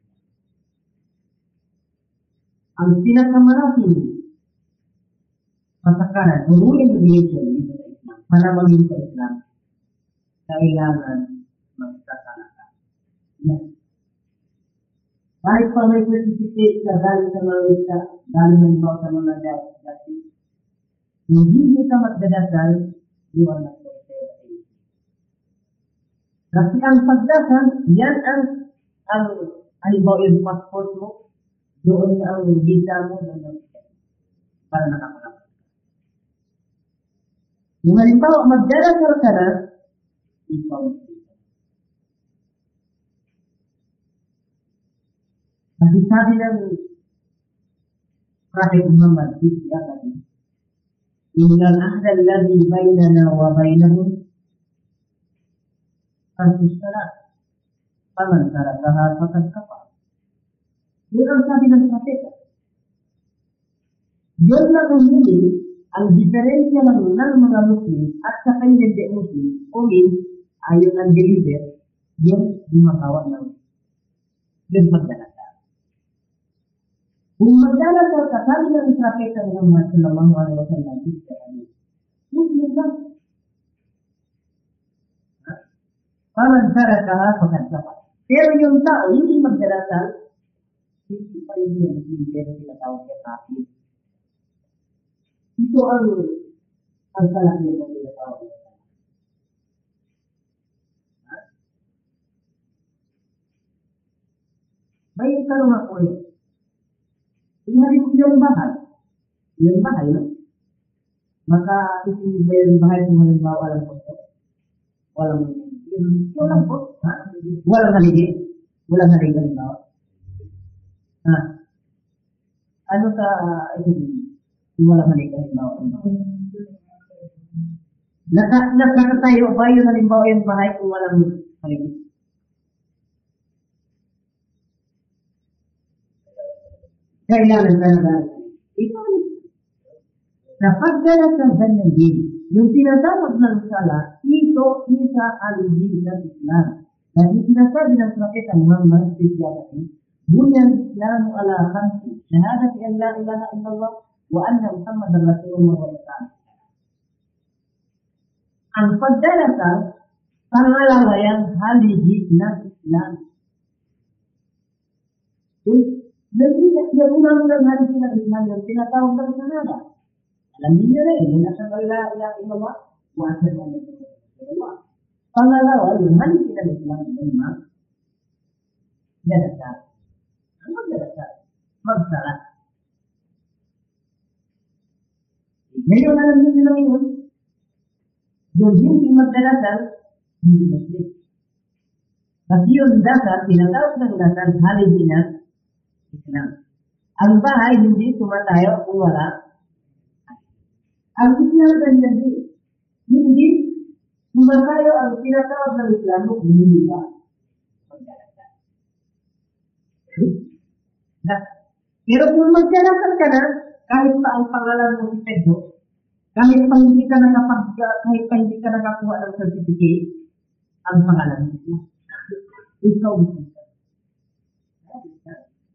Ang pinakamalaking patakaran o rule and regulation dito sa Islam, para maging sa Islam, kailangan magsasala ka. Yan. Kahit pa may certificate ka galing sa mga isa, galing halimbawa sa mga dati, kung hindi ka magdadasal, you are not going to fail. Kasi ang pagdasal, yan ang halimbawa yung passport mo, doon ang visa mo doon para nakakalapit. Kung halimbawa magdarasal ka na, ikaw ang visa. Kasi sabi ng Prophet Muhammad, peace be upon him, Innal ahda alladhi bainana wa bainahum tarkus salat. Faman tarakaha faqad kafar. Yun ang sabi ng propeta. Yun lang ang hindi, ang diferensya ng mga Muslim at sa hindi Muslim, o ayon ang believer, yung gumagawa ng yung magdalasa. Kung magdalasa ka, sabi ng propeta Muhammad sallallahu alaihi wasallam, Muslim ka. Faman tarakaha faqad kafar. Pero yung tao, hindi magdalasa, hindi pa rin yung pero tinatawag siya kafir. Ito ang kalahir na tinatawag siya. May tanong ako eh. Tingnan mo yung bahay. Yung bahay, no? Maka-isip ba yung bahay kung halimbawa walang puso? Walang puso, ha? Walang haligid. Walang haligid halimbawa. Ano sa isipin? Wala mali halimbawa. Nakakatayo ba yung halimbawa yung bahay kung walang haligid? Kailangan ka na ito. Napagdalas ng ganyan din. Yung tinatawag ng sala, ito isa alibig ng Islam. Kasi sinasabi ng Propeta Muhammad sallallahu Bunya al-Islamu ala khamsi, syahadati an la ilaha illallah wa anna Muhammadan Rasulullah wa sallam. Ang pagdarasal, pangalawa yan, haligi ng Islam. Yung unang haligi ng Islam, yung tinatawag ng sanada. Alam niyo rin, yung nasa la ilaha illallah wa asyhadu anna Muhammadan Rasulullah. Pangalawa, yung haligi ng Islam, lima, darasal. Magsalat. Ngayon alam niyo lang yun. Yung hindi magdarasal, hindi Muslim. Kasi yung dasal, tinatawag ng dasal, haligi ng Islam. Ang bahay, hindi tumatayo kung wala. Ang Islam ganyan din. Hindi tumatayo ang tinatawag ng Islam kung hindi ba magdarasal. Pero kung magdarasal ka na, kahit pa ang pangalan mo si Pedro, kahit pa hindi ka nakakuha ng certificate, ang pangalan mo sila. ikaw bisa. Bisa.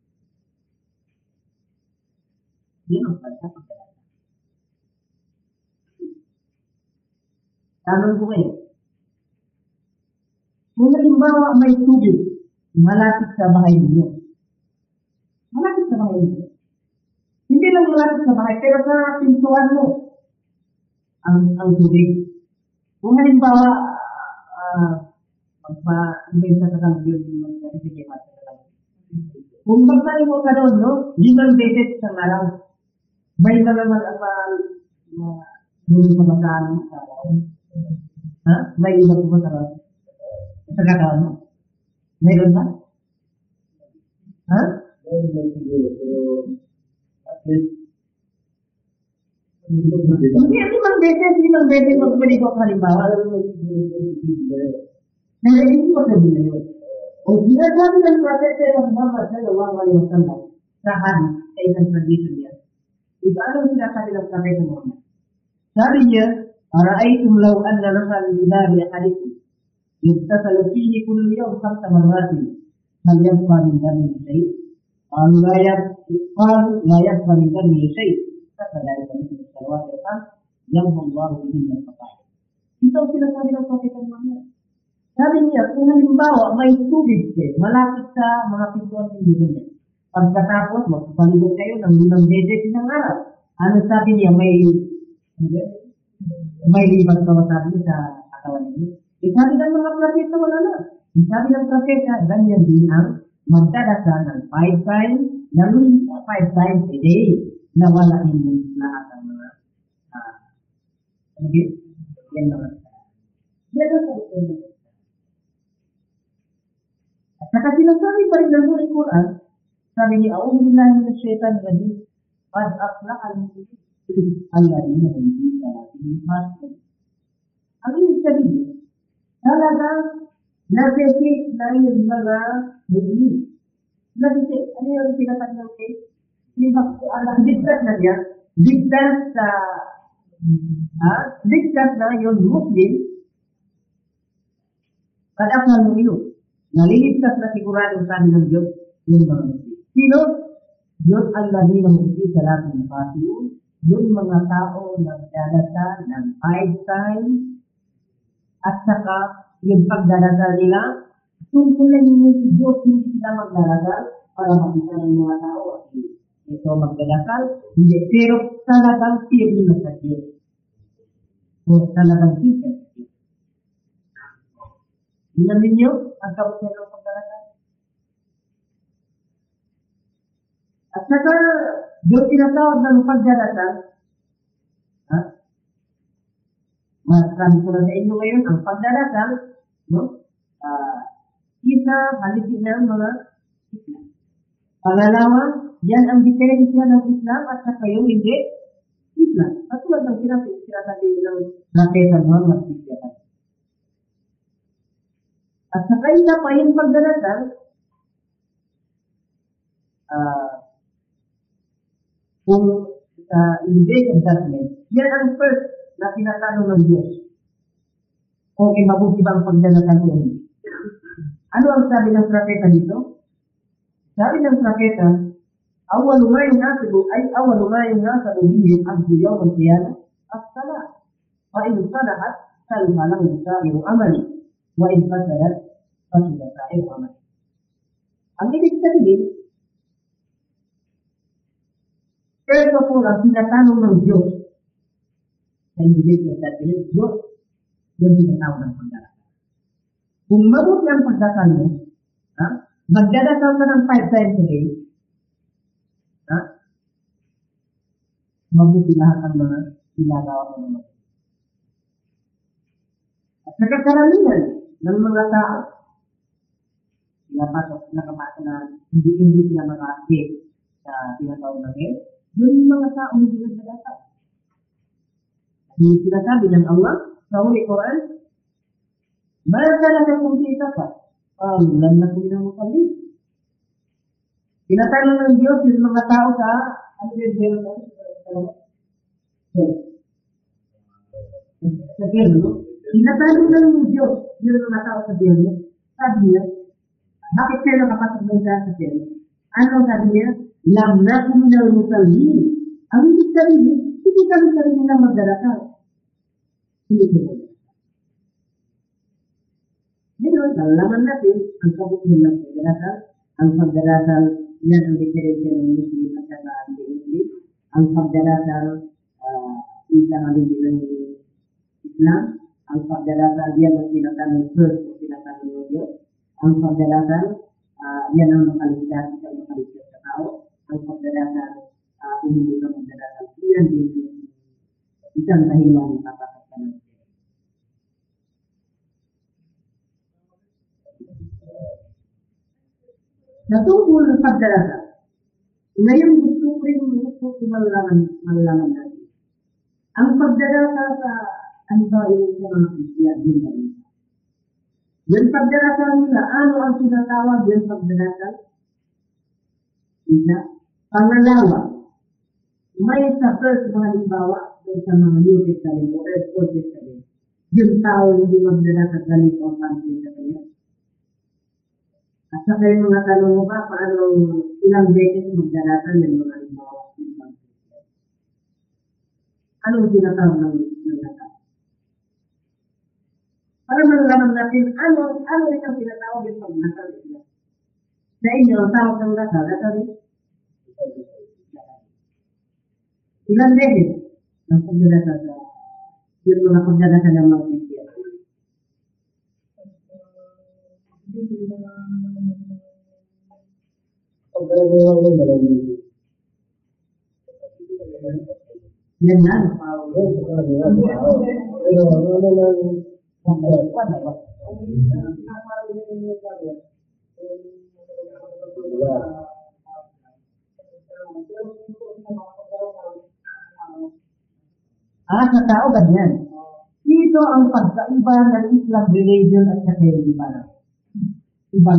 Dia membaca penjelasan. Tanong ko ngayon, kung halimbawa may tubig malapit sa bahay ninyo, malapit sa bahay ninyo, hindi lang malapit sa bahay, pero sa pintuan mo ang tubig. Kung halimbawa, magpa-inventa ka lang yun, mag-inventa ka lang. Kung magparin mo ka doon, no? 5 beses sa araw. May mga hindi pa masaan sa araw. Ha? May iba po ba sa araw? Sa katawan mo? Mayroon ba? Ha? Mayroon siguro, pero at least, Hindi, 5 beses magpaligo ka halimbawa. Hindi mo sabi na yun. O sinasabi ng Prophet Muhammad sallallahu alaihi wasallam sa hadith sa isang tradition niya. Ito anong sinasabi ng Prophet Muhammad? Sabi niya, "Ara'aytum law anna nahal lidari ahadikum yugtasalu fihi kullu yawm 5 marratin hal yabqa min damihi shay'?" Qalu la yabqa min damihi shay'. Kadalika mithl salawat al-khams yamhu Allahu bihinna al-khataya. Ito ang sinasabi ng Prophet Muhammad. Sabi niya, kung halimbawa may tubig kayo, malapit sa mga pintuan ng niya. Pagkatapos, magpapaligo kayo ng 5 beses isang araw. Ano sabi niya, may libag pa sabi niya sa katawan niya. Sabi ng mga propeta, wala na. Sabi ng propeta, ganyan din ang magdadasal ng 5 times a day na wala din lahat ng mga yan mga yan ang sabi. At saka sinasabi pa rin ng Holy Quran, sabi niya, "A'udhu billahi minash shaitanir rajim, qad aflaha al-mu'minun alladhina hum fi salatihim khashi'un." Ang ibig sabihin, talagang nasisik na yung mga mu'min. Nasisik, ano yung sinasabi ng case? Ligtas na niya, ligtas na yung Muslim, qad aflaha al-mu'minun. Naliligtas na sigurado sabi ng Diyos yung mga Muslim. Sino? Yun ang ladina Muslim sa lahat ng khashi'un. Yung mga tao na nagdadasal ng 5 times at saka yung pagdadasal nila, tungkulan nyo sa Diyos, hindi sila magdadasal para makita ng mga tao at ito magdadasal. Hindi, pero talagang firme na sa Diyos. O talagang firme sa Diyos. Ilamin niyo ang kabutan ng pagdarasal. At saka, yung tinatawag ng pagdarasal, masasabi ko na sa inyo ngayon, ang pagdarasal, no? Isa, halitin ng mga Islam. Pangalawa, yan ang diferensya ng Islam at saka yung hindi Islam. At tulad ng sinasabi ng Prophet Muhammad sallallahu. At saka isa pa yung pagdarasal, kung sa invitation judgment, yan ang first na tinatanong ng Diyos. Kung mabuti ba ang pagdarasal ko? Ano ang sabi ng propeta dito? Sabi ng propeta, awalu ma yunasabu bihi al-abdu yawm al-qiyamah as-salat. Fa in salahat salha lahu sa'iru amali. Wa in fasadat fasada sa'iru amali. Ang ibig sabihin, first of all, ang tinatanong ng Diyos sa individual judgment, Diyos yung tinatawag ng pagdarasal. Kung mabuti ang pagdasal mo, magdadasal ka ng 5 times a day, mabuti lahat ang mga ginagawa mo naman. At sa karamihan ng mga tao, nakapasok na hindi sila maka-escape sa tinatawag ng hell, yung mga tao hindi nagdadasal. Yung sinasabi ng Allah sa Holy Quran, "Mala kung di pa, ulan na kung ng musalli." Tinatanong ng Diyos yung mga tao sa sa Biyerno. Tinatanong ng Diyos yung mga tao sa Biyerno. Sabi niya, Bakit kayo nakapagpunta sa cielo? Ano sabi niya? Lam na kuminal musalihin. Ang ibig sabihin, hindi kami sarili na magdarasal. Hindi kami magdarasal. Ngayon, nalaman natin ang kabutihan ng pagdarasal. Ang pagdarasal, yan ang diferensya ng Muslim at saka hindi-Muslim. Ang pagdarasal, isa ang hindi ng Islam. Ang pagdarasal, yan ang tinatanong first o tinatanong ng Diyos. Ang pagdarasal, yan ang makaligtas, isang makaligtas sa tao. Ang pagdarasal, kung hindi ka magdarasal, yan din isang dahilan na kapapagkanan. Sa tungkol ng pagdarasal, ngayon gusto ko malaman natin. Ang pagdarasal sa yung sa mga Kristiyan, yun ba yun? Yung pagdarasal nila, ano ang tinatawag yung pagdarasal? Isa. Pangalawa, may sa first mga halimbawa sa mga New Testament o Old Testament, yung tao hindi magdarasal ganito ang pansin sa kanya. At sa kayo mga tanong mo ba, paano ilang beses magdarasal yung mga halimbawa ng mga Kristiyan? Anong tinatawag ng nasal? Para malaman natin, ano rin ang tinatawag yung pagnasal nila. Sa inyo, ang tawag ng nasal, ilang beses ang pagdarasal sa yung mga pagdarasal ng mga Kristiyan. Yan lang. Sa tao ganyan. Ito ang pagkaiba ng Islam religion at sa ibang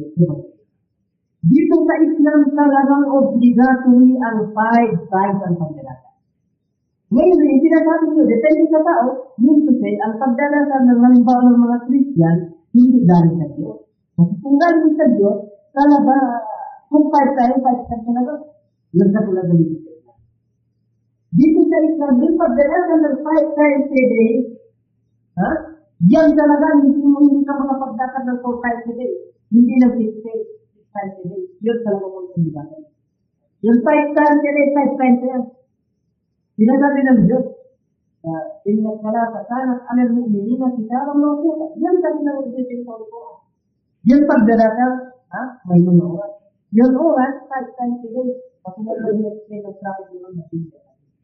dito sa Islam talagang obligatory ang 5 times ang pagdarasal. Ngayon, yung sinasabi nyo, depende sa tao, mean to say, ang pagdarasal ng halimbawa ng mga Christian, hindi galing sa Diyos. Kasi kung galing sa Diyos, talaga, kung 5 times talaga, yun sa pula galing sa Islam. Dito sa Islam, yung pagdarasal ng 5 times a day, yan talaga, hindi ka makapagdasal ng 4 times a day. Hindi lang 6 times a day. Yun talaga kung pagdarasal. Yung 5 times a day, 5 times a day. Sinasabi ng Diyos, inna salata kanat alal mu'minina kitaban mawquta. Yan sabi ng Diyos sa Quran. Yung pagdarasal, may mga oras. Yung oras, 5 times a day. Kasi nag-explain ng traffic ng mga Diyos.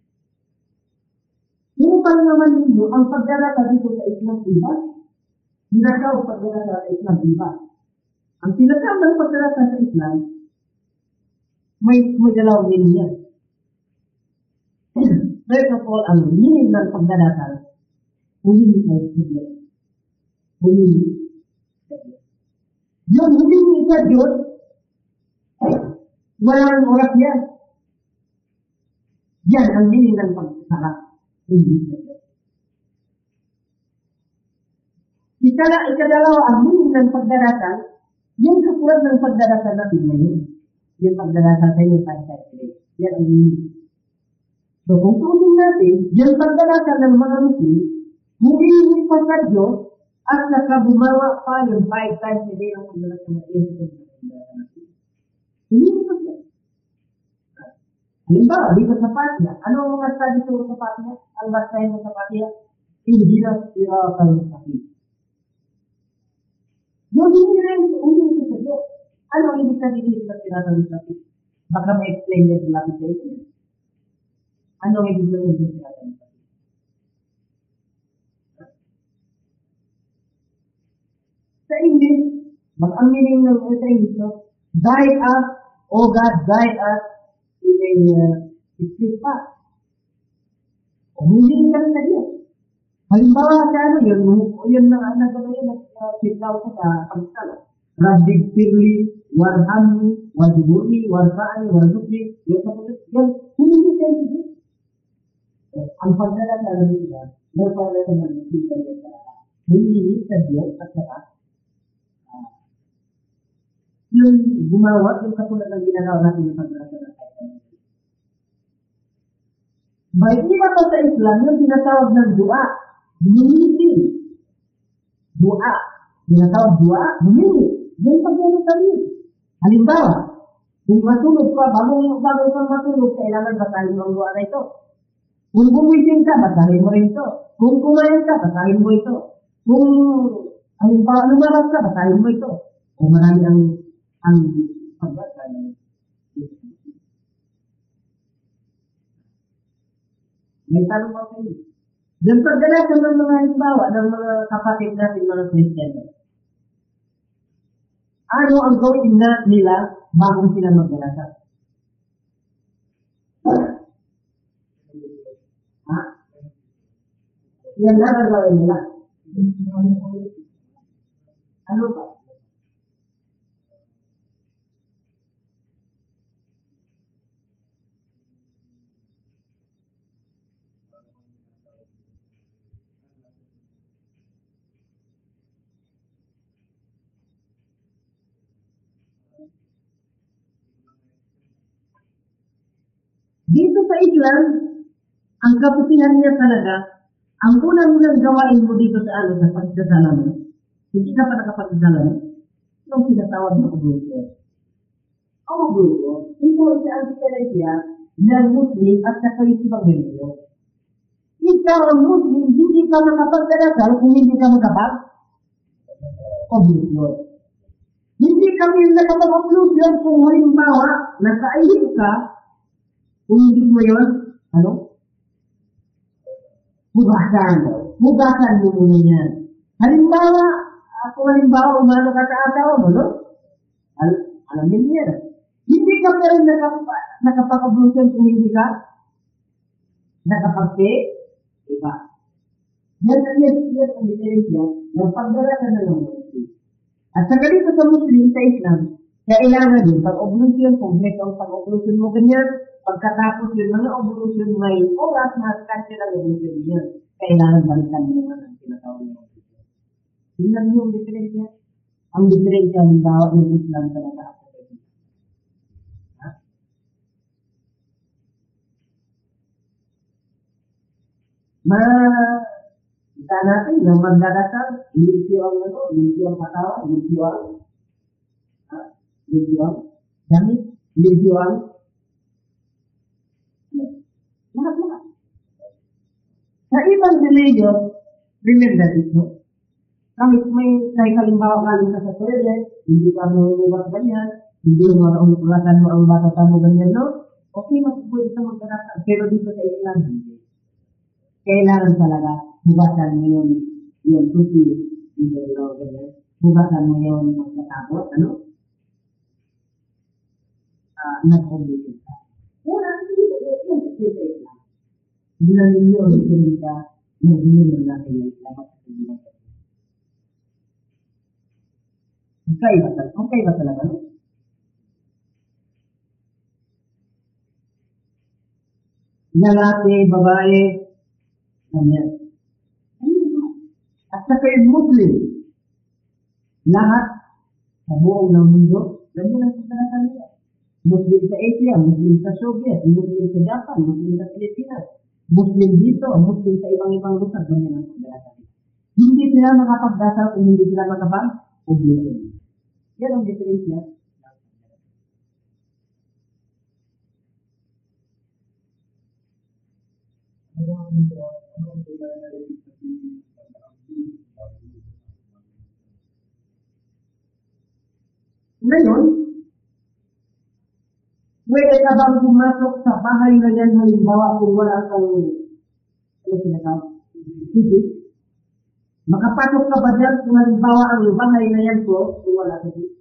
Yung pala naman ninyo, ang pagdarasal dito sa Islam iba, ginagawa ang pagdarasal sa Islam iba. Ang sinasabi ng pagdarasal sa Islam, may dalawang meaning yan. First of all, ang meaning ng pagdarasal, humingi sa Diyos. Humingi sa Diyos. Yung humingi sa Diyos, walang oras yan. Yan ang meaning ng pagdarasal. Humingi sa Diyos. Ikadalawa, ang meaning ng pagdarasal, yung kapulat ng pagdarasal natin ngayon. Yung pagdarasal sa yung pagdarasal. Yan ang meaning. So, kung tunin natin, yung pagdarasal ng mga Muslim, humingi pa sa Diyos at saka bumawa pa yung 5 times a day ng pagdarasal natin sa pagdarasal natin. Humingi pa siya. Halimbawa, dito sa Fatiha, anong mga study turo sa Fatiha? Ang basahin mo sa Fatiha? Ihdinas siratal mustaqim. Yung humingi sa Diyos. Ano ang ibig sabihin sa siratal mustaqim? Baka ma-explain yan sa lapit sa ito. Ano ang ibig sabihin sa siratal mustaqim? Sa English, ang meaning ng sa English, guide us, O God, guide us in a straight path. Humingi ka rin sa Diyos. Halimbawa sa yun na nagkakaw sa pagkala. Rabbi firli, warhamni, wajibuni, warfa'ani, warzuqni, yun sa pagkala. Yan, humingi ka rin sa Diyos. Ang pagdarasal nila, nagpapalala ng kita niya sa humingi sa Diyos at saka yung gumawa, yung katulad ng ginagawa natin yung pagdarasal ng kahit ano. Baik iba pa sa Islam, yung tinatawag ng dua, humingi. Dua, tinatawag dua, humingi. Yan pagdarasal yun. Halimbawa, kung matulog ka, bago kang matulog, kailangan basahin mo ang dua na ito. Kung gumising ka, basahin mo rin ito. Kung kumain ka, basahin mo ito. Kung halimbawa lumaras ka, basahin mo ito. O marami ang pagbasa. May tanong ako kayo. Yung pagdalasan ng mga halimbawa ng mga kapatid natin, mga Kristiyano. Ano ang gawin nila bago sila magdalasan? Ha? Yan lang ang gawin nila. Ano ba? Dito sa Islam, ang kaputihan niya talaga, ang unang-unang gawain mo dito sa sa pagdasala mo, hindi ka pa nakapagdasala mo, yung sinatawag na oblusyon. Ang oblusyon, ito ay ang diferensya ng Muslim at sa ibang religiyon. Ikaw ang Muslim, hindi ka makapagdasal kung hindi ka makapag-oblusyon. Hindi kami nakapag-oblusyon kung halimbawa, nakaihip ka, kung hindi mo yun, hugasan mo muna yan. Halimbawa, umano ka sa asawa mo, no? Alam din niya. Hindi ka pa rin nakapag-oblusyon kung hindi ka nakapag-stay, diba? Yan ang diferensya ng pagdarasal ng Muslim. At sa ganito sa Muslim, sa Islam, kailangan din, pag-oblusyon, kompleto ang pag-oblusyon mo ganyan, pagkatapos yung mga oblusyon may oras na kasi ng oblusyon niya, kailangan balikan mo naman ang tinatawag ng oblusyon. Tingnan niyo ang diferensya. Ang diferensya, halimbawa ng Islam talaga ako. Kita natin, yung magdadasal, limpyo ang katawan, limpyo ang damit, limpyo ang lahat. Sa ibang religion, remember ito, kahit halimbawa galing ka sa toilet, hindi ka mahuhugas ganyan, hindi mo mahuhugasan mo ang bata mo ganyan, no? Okay, pwede ka magdadasal, pero dito sa Islam, hindi. Kailangan talaga, hugasan mo yung tuti, dito ganyan, hugasan mo yung pagkatapos, nag-obligate ka. Kaya dito sa Islam, bilang ninyo ang diferensya ng religion natin na Islam at sa Islam. Okay ba talaga, no? Lalaki, babae, ganyan. At saka yung Muslim, lahat sa buong ng mundo, ganyan ang pagdasal nila. Muslim sa Asia, Muslim sa Soviet, Muslim sa Japan, Muslim sa Pilipinas, Muslim dito, Muslim sa ibang lugar, ganyan ang pagdasal nila. Hindi sila makapagdasal kung hindi sila makapag-obligate. Yan ang diferensya. Ngayon, pwede ka bang pumasok sa bahay na yan halimbawa kung wala kang higit? Makapasok ka ba dyan kung halimbawa ang bahay na yan po kung wala kang higit?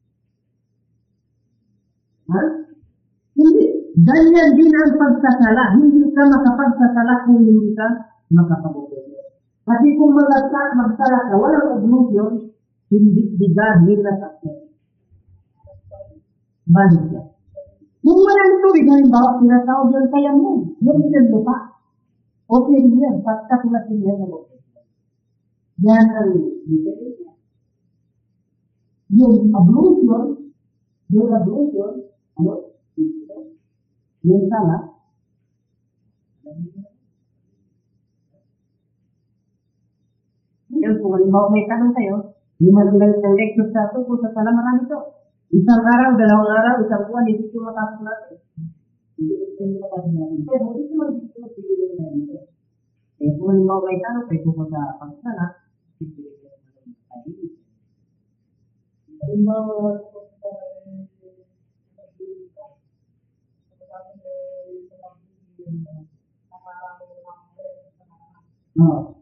Ha? Hindi. Ganyan din ang pagsasala. Hindi ka makapagsasala kung hindi ka makapag-oblusyon. Kasi kung magsala ka, walang oblusyon, hindi bigay na success. Balik yan. Kung walang tubig, halimbawa, tinatawag yan kaya mo. Yung siyempre pa. Okay yan. Pagkat natin yan ang oblusyon. Yan ang diferensya. Yung ablusyon, Yung revolution, ano? Yung sala, yun, kung halimbawa may tanong kayo, yung magaling ng lecture sa tungkol sa sala, marami to. Isang araw, dalawang araw, isang buwan, hindi ito matapos natin. Hindi matapos natin. Pero ito man dito magpigil na dito. Eh, kung halimbawa may tanong kayo tungkol sa pagsala, pipili kayo sa mga halimbawa, oh.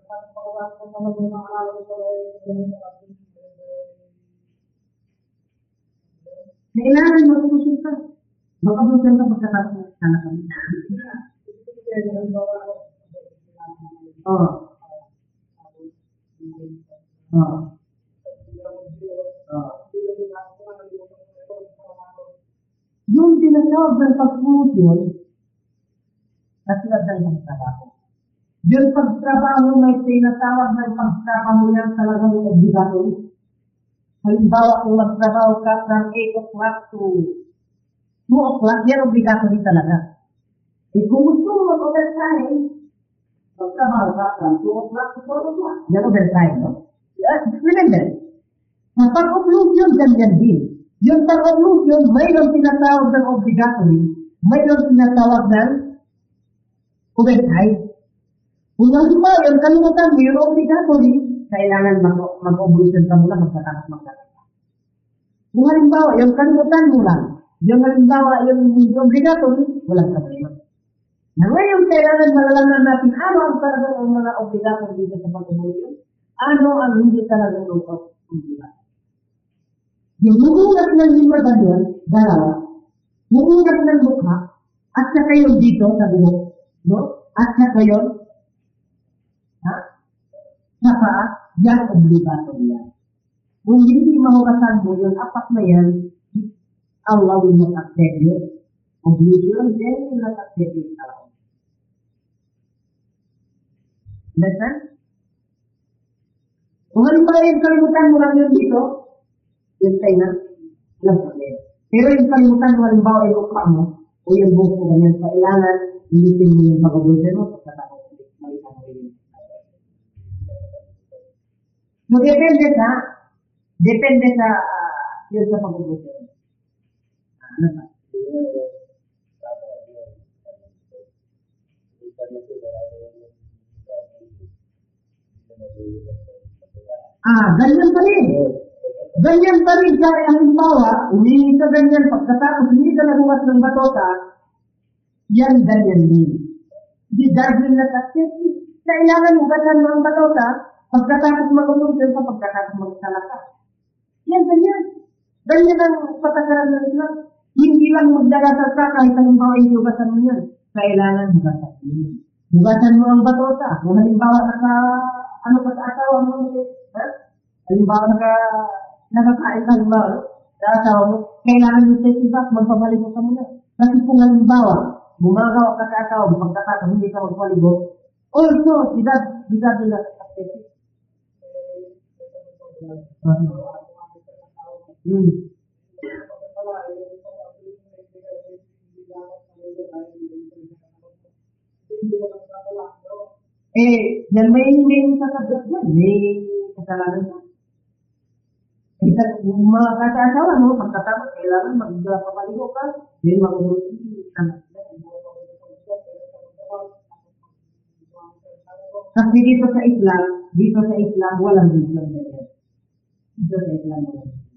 Kailangan mag-uusap ka. Mag-uusap ka pagkatapos ng sana kami. Oh. Oh. Oh. Yung tinatawag ng pag-uusap, katulad ng pagtrabaho. Yung pagtrabaho may tinatawag ng pagtrabaho yan talagang obligatory. Halimbawa, kung magtrabaho ka from 8 o'clock to 2 o'clock, yan obligatory talaga. Eh kung gusto mo mag-overtime, magtrabaho ka from 2 o'clock to 4 o'clock, yan overtime, no? Remember, sa pag-occlusion, ganyan din. Yung pag-occlusion, mayroong tinatawag ng obligatory, mayroong tinatawag ng overtime. Kung halimbawa, yung kalimutan mo, yung obligatory, kailangan mag-occlusion ka muna magkatapos magkatapos. Kung halimbawa, yung kalimutan mo lang, yung halimbawa, yung obligatory, walang problema. Na ngayon, kailangan malalaman natin ano ang talagang mga obligatory dito sa pag-occlusion, ano ang hindi talagang obligatory. Yung mumungat ng lima ba yun, dalawa, mumungat ng mukha, at saka yung dito sa buhok, no? At saka yun, sa paa, yan obligatory yan. Kung hindi mahugasan mo yung apat na yan, Allah will not accept you. Obligation, then will not accept you at all. Understand? Kung halimbawa yung kalimutan mo lang yun dito, yung tayo walang problema. Pero yung kalimutan mo halimbawa yung ukra mo, o yung buhok mo ganyan, kailangan hindi mo yung pag-obligan mo, pagkatapos malitan mo yun. So, depende sa yun sa pag-obligan. Ano pa? Ganyan pa rin. Ganyan pa rin sa halimbawa, umihingi ka ganyan, pagkatapos hindi ka nabukas ng batota, yan ganyan din. Di dahil natakit, kailangan ugasan mo ang batota, pagkatapos mag-unog yun sa pagkatapos magsalaka. Yan ganyan. Ganyan ang patakaran ng Islam. Hindi lang magdagasal ka kahit halimbawa hindi ugasan mo yan. Kailangan ugasan mo yun. Ugasan mo ang batota. Kung halimbawa ano ka sa asawa mo, halimbawa nakakain ka halimbawa, sa asawa mo, kailangan yung safety magpapaligo ka muna. Kasi kung halimbawa, gumagawa ka sa asawa mo, pagkatapos hindi ka magpaligo, also, tidak aktif. Dan may sasagot yan, may kasalanan yan. Kita mga kasa-asawa, no? Pagkatapos, kailangan magpapaligo ka, then mag-urusin ka. Kasi dito sa Islam, walang vision ganyan. Dito sa Islam, walang vision.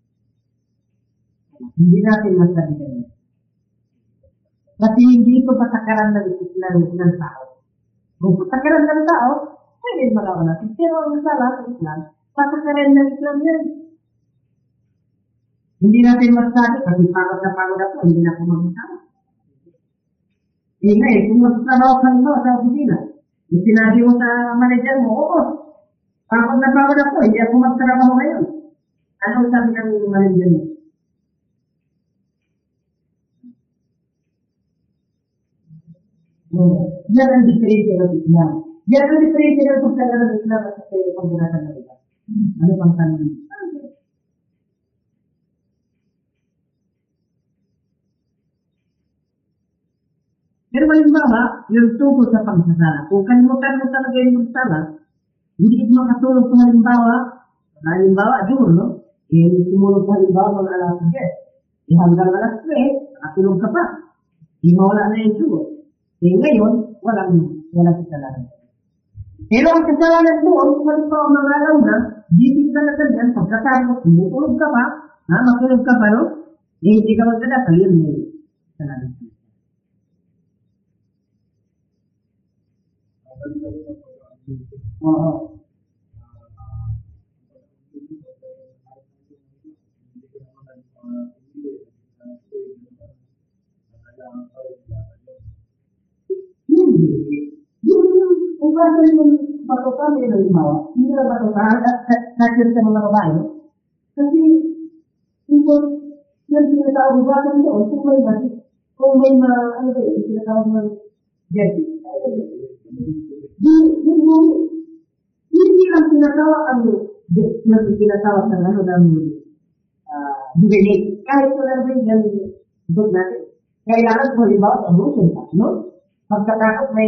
Hindi natin masabi ganyan. Kasi hindi ito patakaran ng tao. Kung patakaran ng tao, pwede magawa natin. Pero ang sala sa Islam, patakaran ng Islam yan. Hindi natin masabi, kasi pagod na ako, hindi na ako mag-isama. Ngayon, kung magtrabaho ka nito sa opisina, sinabi mo sa manager mo, oo, pagod na ako, hindi ako magtrabaho ngayon. Anong sabi ng manager mo? Yan ang diferensya ng Islam. Yan ang diferensya ng pagkala ng Islam at sa pagkala ng iba. Ano pang tanong? Pero halimbawa, yung tungkol sa pagsasala, kung kalimutan mo talaga yung magsala, hindi mo makatulog kung halimbawa, dulo, no? Tumulog ka halimbawa mga alas 10. Hanggang alas 3, nakatulog ka pa. Di mawala na yung dulo. Ngayon, walang kasalanan. Pero ang kasalanan doon, kung halimbawa mga araw na, gising ka na ganyan, pagkatapos, matulog ka pa, matulog ka pa, no? Hindi ka magdadasal, yun may kasalanan. Oo. Kung kasi yung bato kami na limawa, hindi na bato ka, nakil sa mga babae. Kasi, yung tinatawag bakan doon, kung may mga, ano ba yun, tinatawag ng jersey. Hindi lang tinatawag yung tinatawag ng jubilate. Kahit wala rin yung doon natin. Kailangan ko halimbawa ang motion pass, no? Pagkatapos may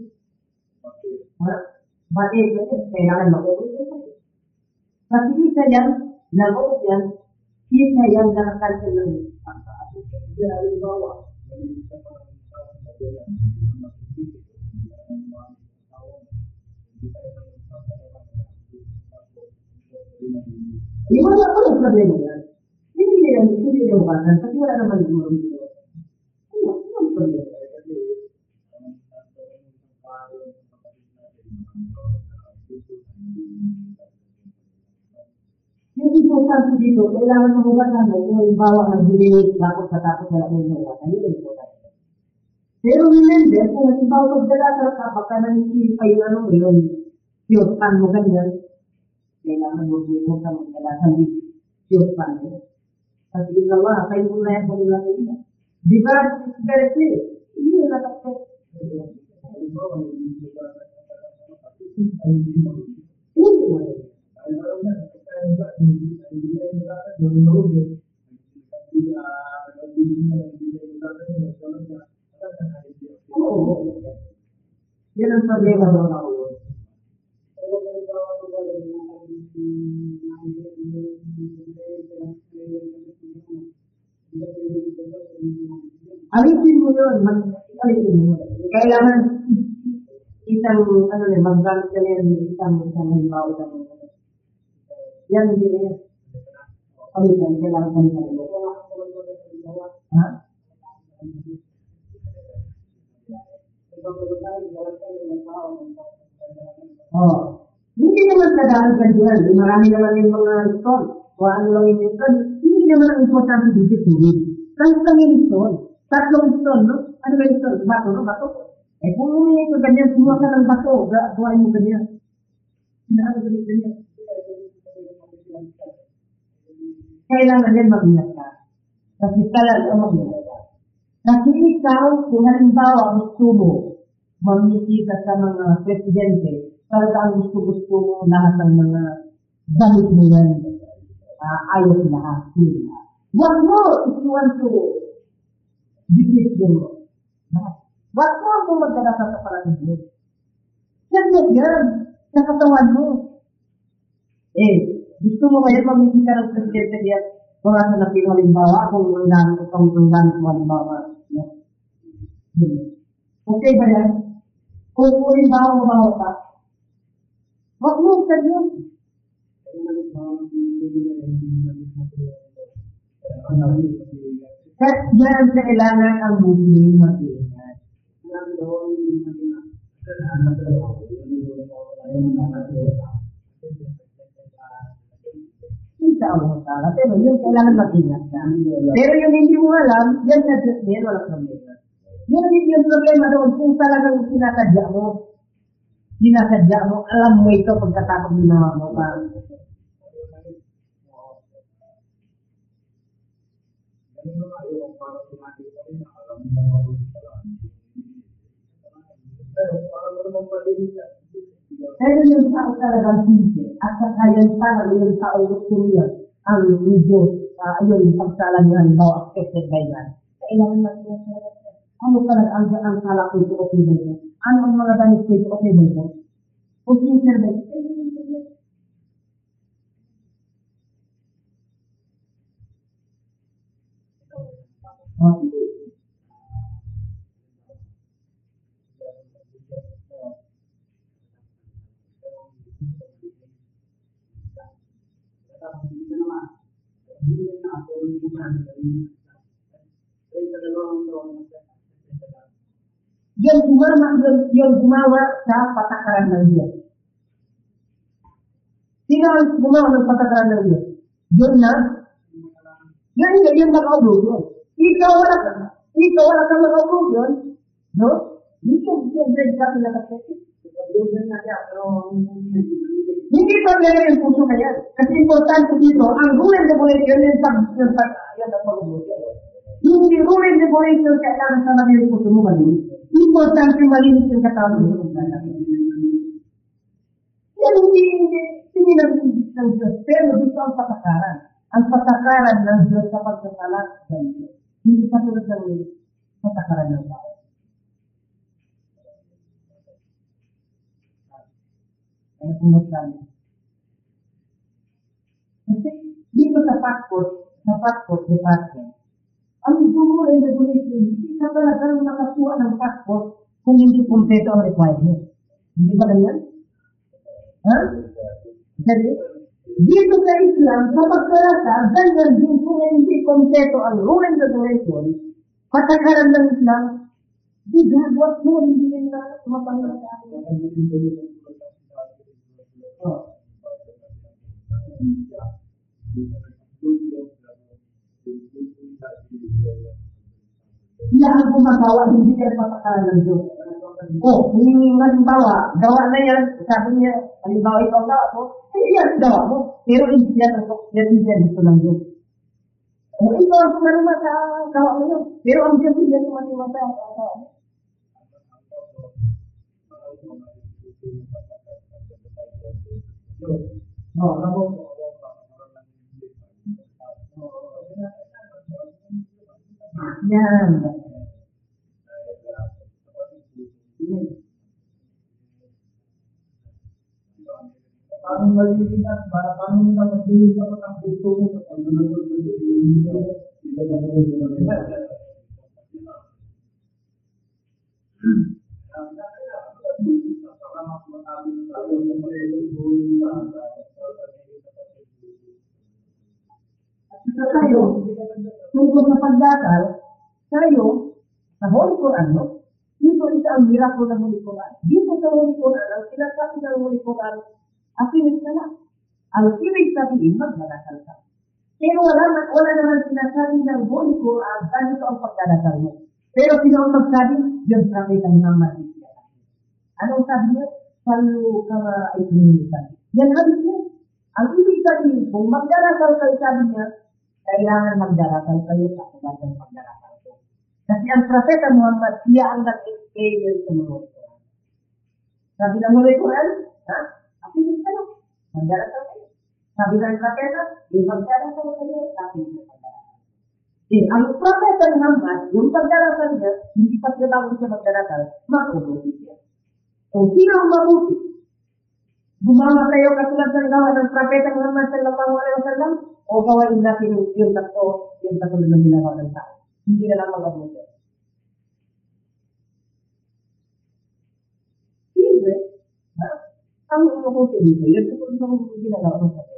bakit kailangan makuha. Kasi isa yan, nakuha yan, isa yan nakakansel ng pagkakasal. Kaya halimbawa, wala problema yan. Hindi nila ubasan kasi wala naman gumaro dito. Wala problema. Yung importante dito, kailangan mabukasan mo kung halimbawa nag-delete tapos wala mo yung ubasan. Yun yung importante. Pero remember, kung halimbawa pagdala ka, baka nangyayari pa yung cute pan mo ganyan, kailangan mo ka magdala sa cute pan mo. Kasi ikaw kayo mo na yan sa nila kayo. Di ba? Very clear. Yun yung nakapit. Yan ang problema doon ako. Alisin mo yun. Kailangan mag-gamit ka yan, isang halimbawa. Yan, hindi na yan. Alisin, kailangan palitan mo. Ha? Hindi naman kadaan ka dyan. Marami naman yung mga stone. O ano lang yung stone. Hindi naman ang importante dito tubig. Kahit lang yung stone. Tatlong stone, no? Ano ba yung stone? Bato, no? Bato. Kung uminig ka ganyan, sumuha ka ng bato. Gawain mo ganyan. Ganyan. Kailangan din mag-ingat ka. Kasi talaga mag-ingat ka. Kasi ikaw, kung halimbawa gusto mo mamikita sa mga presidente, talaga ang gusto mo lahat ng mga damit mo yan, ayos lahat. What more if you want to defeat your what more kung magdala sa kapalan ng Diyos? Saglit yan, sa katawan mo. Gusto mo ngayon mamikita ng presidente yan, kung asa na halimbawa, kung ang gamit mo halimbawa. Okay ba yan? Kung halimbawa ka, wag mo sa Diyos. Yan kailangan ang Muslim mag-ingat. Allah. Pero yun kailangan mag-ingat ka. Pero yung hindi mo alam, yan na Diyos din, walang problema. Yun din yung problema doon, kung talagang sinasadya mo, alam mo ito pagkatapos ginawa mo pa. Pero yung tao talagang sincere, at saka yan talaga yung tao gusto niya, ang Diyos, yung pagsala niya, halimbawa, accepted by God. Kailangan mag-ingat. Ano talaga ang sala ko ito, okay ba ito? Ano ang mga damit ko ito, okay ba ito? Kung sincere ba ito? Yung gumawa sa patakaran ng Diyos. Sino ang gumawa ng patakaran ng Diyos? Yun na? Yun nakaulog yun. Ikaw wala ka nakaulog yun. No? Hindi ka pinakasakit. Hindi pa talaga yung puso na yan. Kasi importante dito, ang rule and regulation yung pag-ubod. Hindi rule and regulation kailangan sa nabi yung puso mo malinis. Importante malinis yung katawan mo. Yan hindi nabibig ng Diyos. Pero dito ang patakaran. Ang patakaran ng Diyos sa pagkakala ng Diyos. Hindi katulad ng patakaran ng tao. Kaya pumunta. Kasi dito sa passport department, ang rule and regulation, hindi ka talaga nakakuha ng passport kung hindi kumpleto ang requirement. Hindi ba ganyan? Ha? Kasi dito sa Islam, sa pagkarasa, ganyan din kung hindi kumpleto ang rule and regulation, patakaran ng Islam, di gagawat mo, hindi na mapangalagaan sa akin. Sila ang gumagawa, hindi ka patakaran ng Diyos. Kung halimbawa, gawa na yan, sabi niya, halimbawa ikaw gawa mo, yan gawa mo. Pero hindi yan gusto ng Diyos. Ikaw ang sumarima sa gawa mo yun. Pero ang Diyos hindi yan sumarima sa gawa mo. Yan. Parang malilitas, parang magdilig ako ng puso mo sa pagdulog ng tayo, tungkol sa pagdasal, tayo, sa Holy Quran, no? Dito isa ang miracle ng Holy Quran. Dito sa Holy Quran, ang sinasabi ng Holy Quran, akinis na lang. Ang ibig sabihin, magdadasal ka. Pero wala naman sinasabi ng Holy Quran, ganito ang pagdadasal mo. Pero sino ang magsabi? Yung prophet ang Muhammad. Anong sabi niya? Salu kama ay sinisan. Yan habis niya. Ang ibig sabihin, kung magdarasal kayo, sabi niya, kailangan magdarasal kayo katulad ng pagdarasal ko. Kasi ang propeta Muhammad, siya ang nag-experience sa mga Quran. Sabi ng Holy Quran, akinis ka lang. Magdarasal kayo. Sabi ng propeta, yung magdarasal kayo, akinis na pagdarasal. Ang propeta Muhammad, yung pagdarasal niya, hindi pa siya bago siya magdarasal, makubuti siya. Kung sino ang mabuti, gumawa kayo katulad ng gawa ng propeta Muhammad sallallahu alaihi wasallam o gawain natin yung katulad ng ginawa ng tao. Hindi na lang magabuti. Hindi. Ang mabuti dito, yun katulad ng ginagawa ng propeta.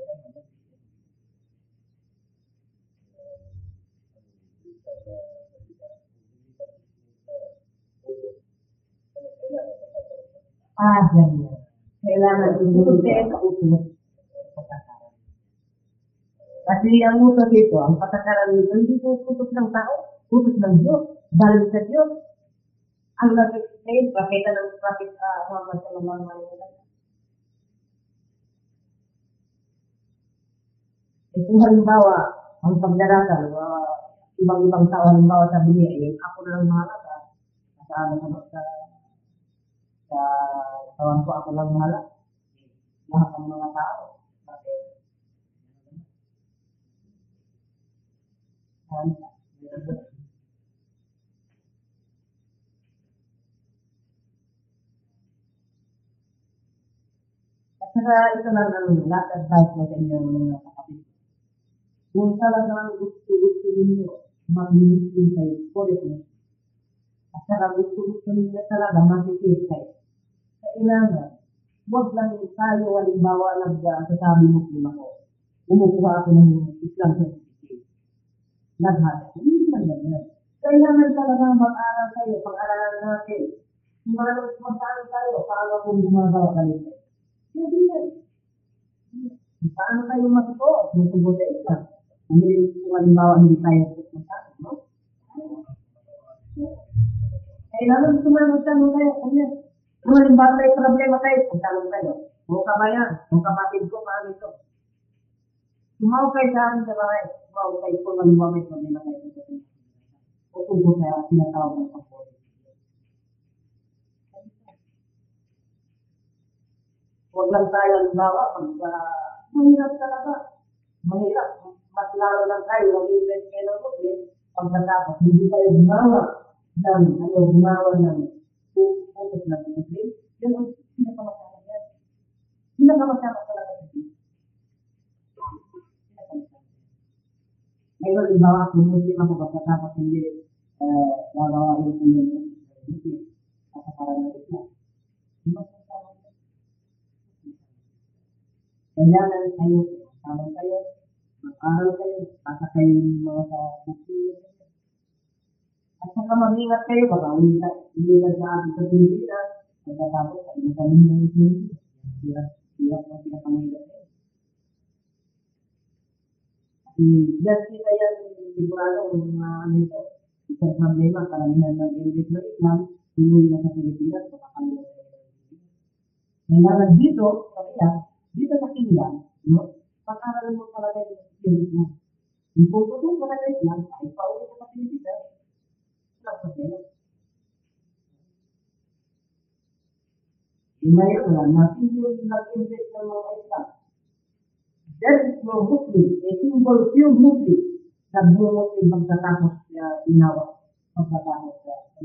Ganyan. Kailangan inulit kayo sa utos patakaran. Kasi ang utos dito, ang patakaran nito, hindi po utos ng tao, utos ng Diyos, dahil sa Diyos. Ang nag-explain, propeta ng prophet Muhammad sallallahu alaihi wasallam. Kung halimbawa, ang pagdarasal, ibang-ibang tao, halimbawa sabi niya, ako na lang mahalaga, sa kawan ko ako lang mahala. Lahat ng mga tao. At saka ito lang ang last advice mo sa inyo mga kapatid. Kung talagang gusto ninyo mag-Muslim kayo, for it. At saka gusto ninyo talaga mag-isip kayo. Kailangan, huwag lang tayo, halimbawa, nagsasabi Muslim ako. Umukuha ako ng Islam certificate. Lahat. Hindi lang ganyan. Kailangan talaga mag-aral kayo, pag-aralan natin. Mag-aral tayo, paano kung gumagawa kayo. Hindi yan. Paano tayo matuto? Kung tungkol sa Islam. Kung halimbawa, hindi tayo magsasabi, no? Kailangan tumanong kayo. Kung halimbawa may problema tayo, pagtanong kayo. Kung kabayan, kung kapatid ko, paano ito? Tumawag kayo sa akin sa bahay. Tumawag kayo kung halimbawa may problema tayo. O kung kaya sinatawag ng pagpapalito. Huwag lang tayo halimbawa pag mahirap talaga. Mahirap. Mas lalo lang tayo mag-invest kayo ng Muslim. Pagkatapos, hindi tayo gumawa ng focus ng Muslim. Yan ang pinakamasama yan. Pinakamasama talaga sa Muslim. Ngayon, halimbawa kung Muslim ako pagkatapos hindi gagawain ko yun Muslim. Kasakaran ng Islam. Kailangan kayo, kasama kayo, mag-aral kayo, pasa kayo yung mga sa Muslim. At saka mag-ingat kayo, baka hindi ka sa ating sa Pilipinas, pagkatapos ay masalim ng Muslim. Hirap na pinakamahirap kayo. Yan kita yan, sigurado kung ito, isang problema, karamihan ng English ng Islam, umuwi na sa Pilipinas, makakalimutan kayo. Kailangan dito, dito sa Kingdom, no? Pag-aralan mo talaga yung Islam. Yung pagtutong ka na Islam, ay pauwi ka sa Pilipinas, lang sa pera. Ngayon lang, natin yung nag-invest ng mga Islam. There is no Muslim, a single few Muslim, nag-Muslim pagkatapos inawa, pagkatapos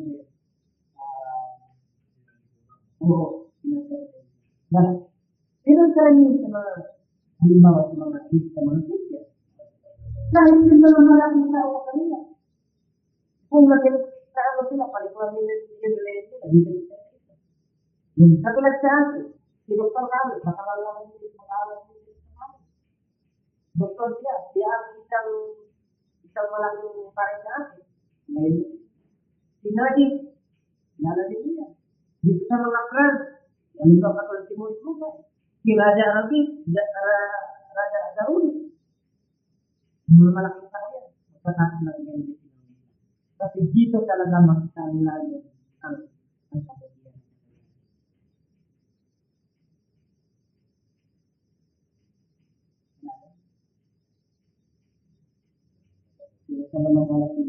pero karamihan sa mga halimbawa sa mga Christian. Dahil yun na malaking tao sa kanila. Kung naging sila, palikuran nila dito sila. Yung katulad sa akin, si Dr. Kami, makalalang nila sa akin. Dr. siya isang malaking pare sa akin. Ngayon, sinadis, lalabin niya. Dito sa mga France, yung ito katulad si Maurice Mubay. Si Raja Arabi, Raja Daruni. Mga malaking tao yan. Magkakasin ng ganyan. Kasi dito talaga makisali na yun ang kapatid. Sa mga malaking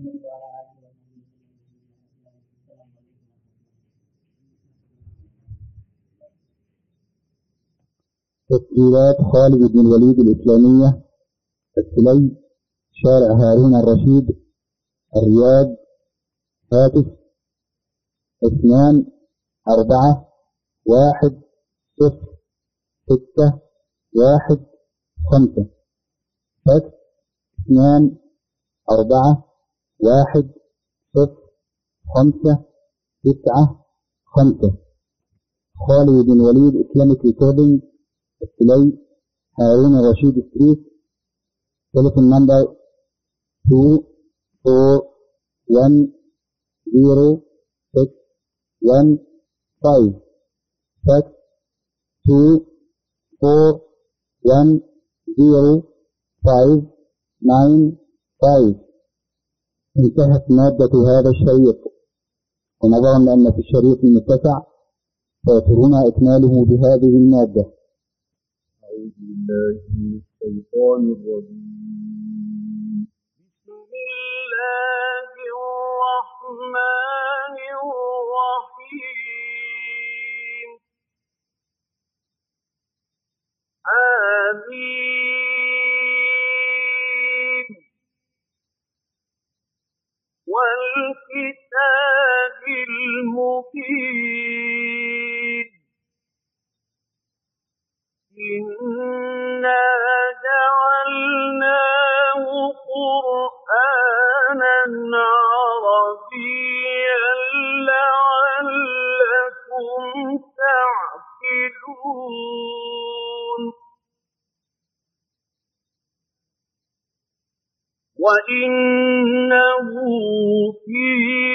تسجيلات خالد بن الوليد الإسلامية السلي شارع هارون الرشيد الرياض هاتف 2-4-1-0-6-1-5 فاكس 2-4-1-0-5-9-5 خالد بن وليد Islamic Recording السلي هارون الرشيد ستريت telephone number 2-4-1-0-6-1-5 fax 2-4-1-0-5-9-5. انتهت مادة هذا الشريط، ونظرا لأن في الشريط المتسع فيسرنا إكماله بهذه المادة. أعوذ بالله من الشيطان الرجيم. بسم الله الرحمن الرحيم. آمين. والكتاب المبين. إنا جعلناه قرآنا عربيا لعلكم تعقلون وإنه في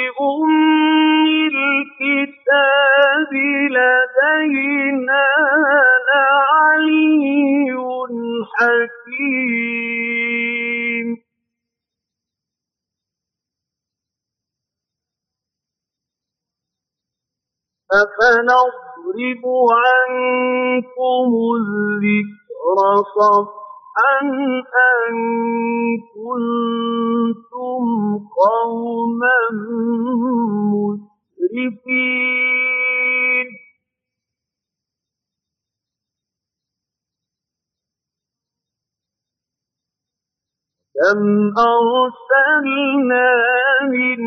الكتاب لدينا لعلي حكيم أفنضرب عنكم الذكر صفحا أن كنتم قوما مسرفين كم أرسلنا من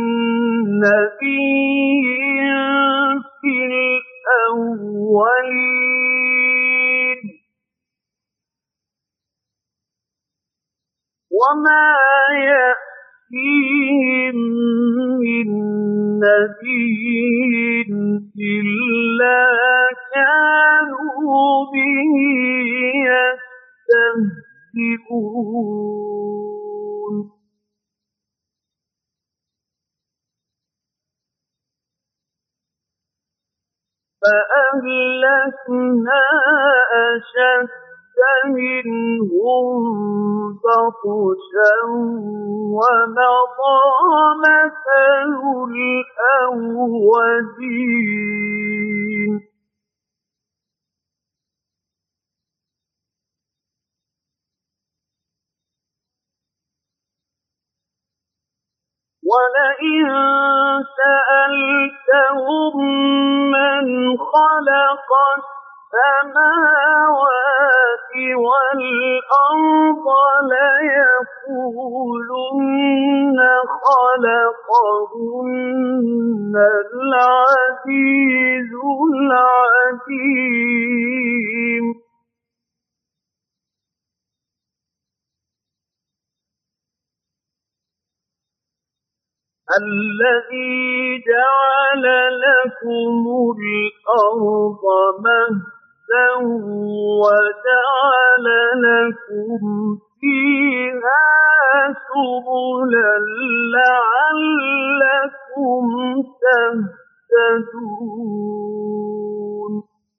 نبي في الأولين وما يأتيهم من نبي إلا كانوا به يستهزئون فأهلكنا أشد منهم بطشا ومضى مثل الأولين ولئن سألتهم من خلق السماوات والأرض ليقولن خلقهن العزيز العليم الذي جعل لكم الأرض مهدا وجعل لكم فيها سبلا لعلكم تهتدون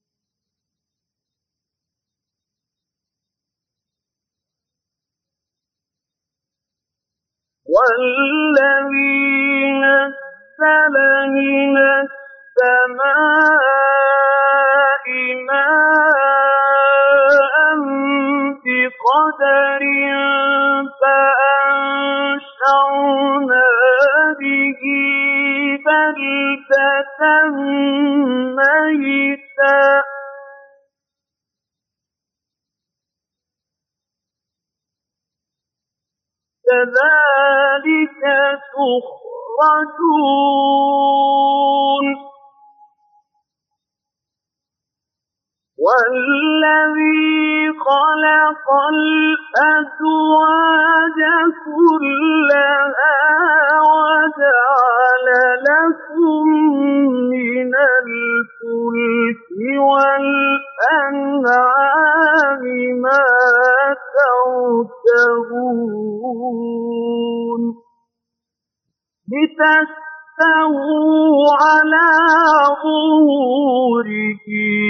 والذي نزل من السماء ماء بقدر فأنشرنا به بلدة ميتا كذلك تخرجون والذي خلق الأزواج كلها وجعل لكم من الفلك والأنعام ما تركبون لتستووا على ظهوره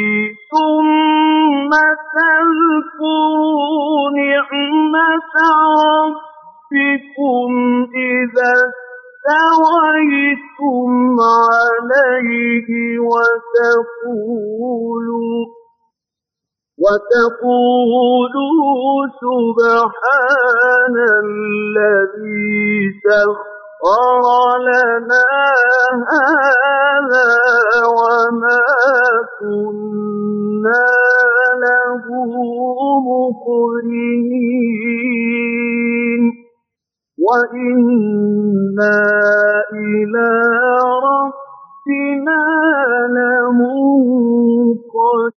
ثم تذكروا نعمة ربكم إذا استويتم عليه وتقولوا سبحان الذي سخر لنا هذا وما كنا له مقرنين وإنا إلى ربنا لمنقلبون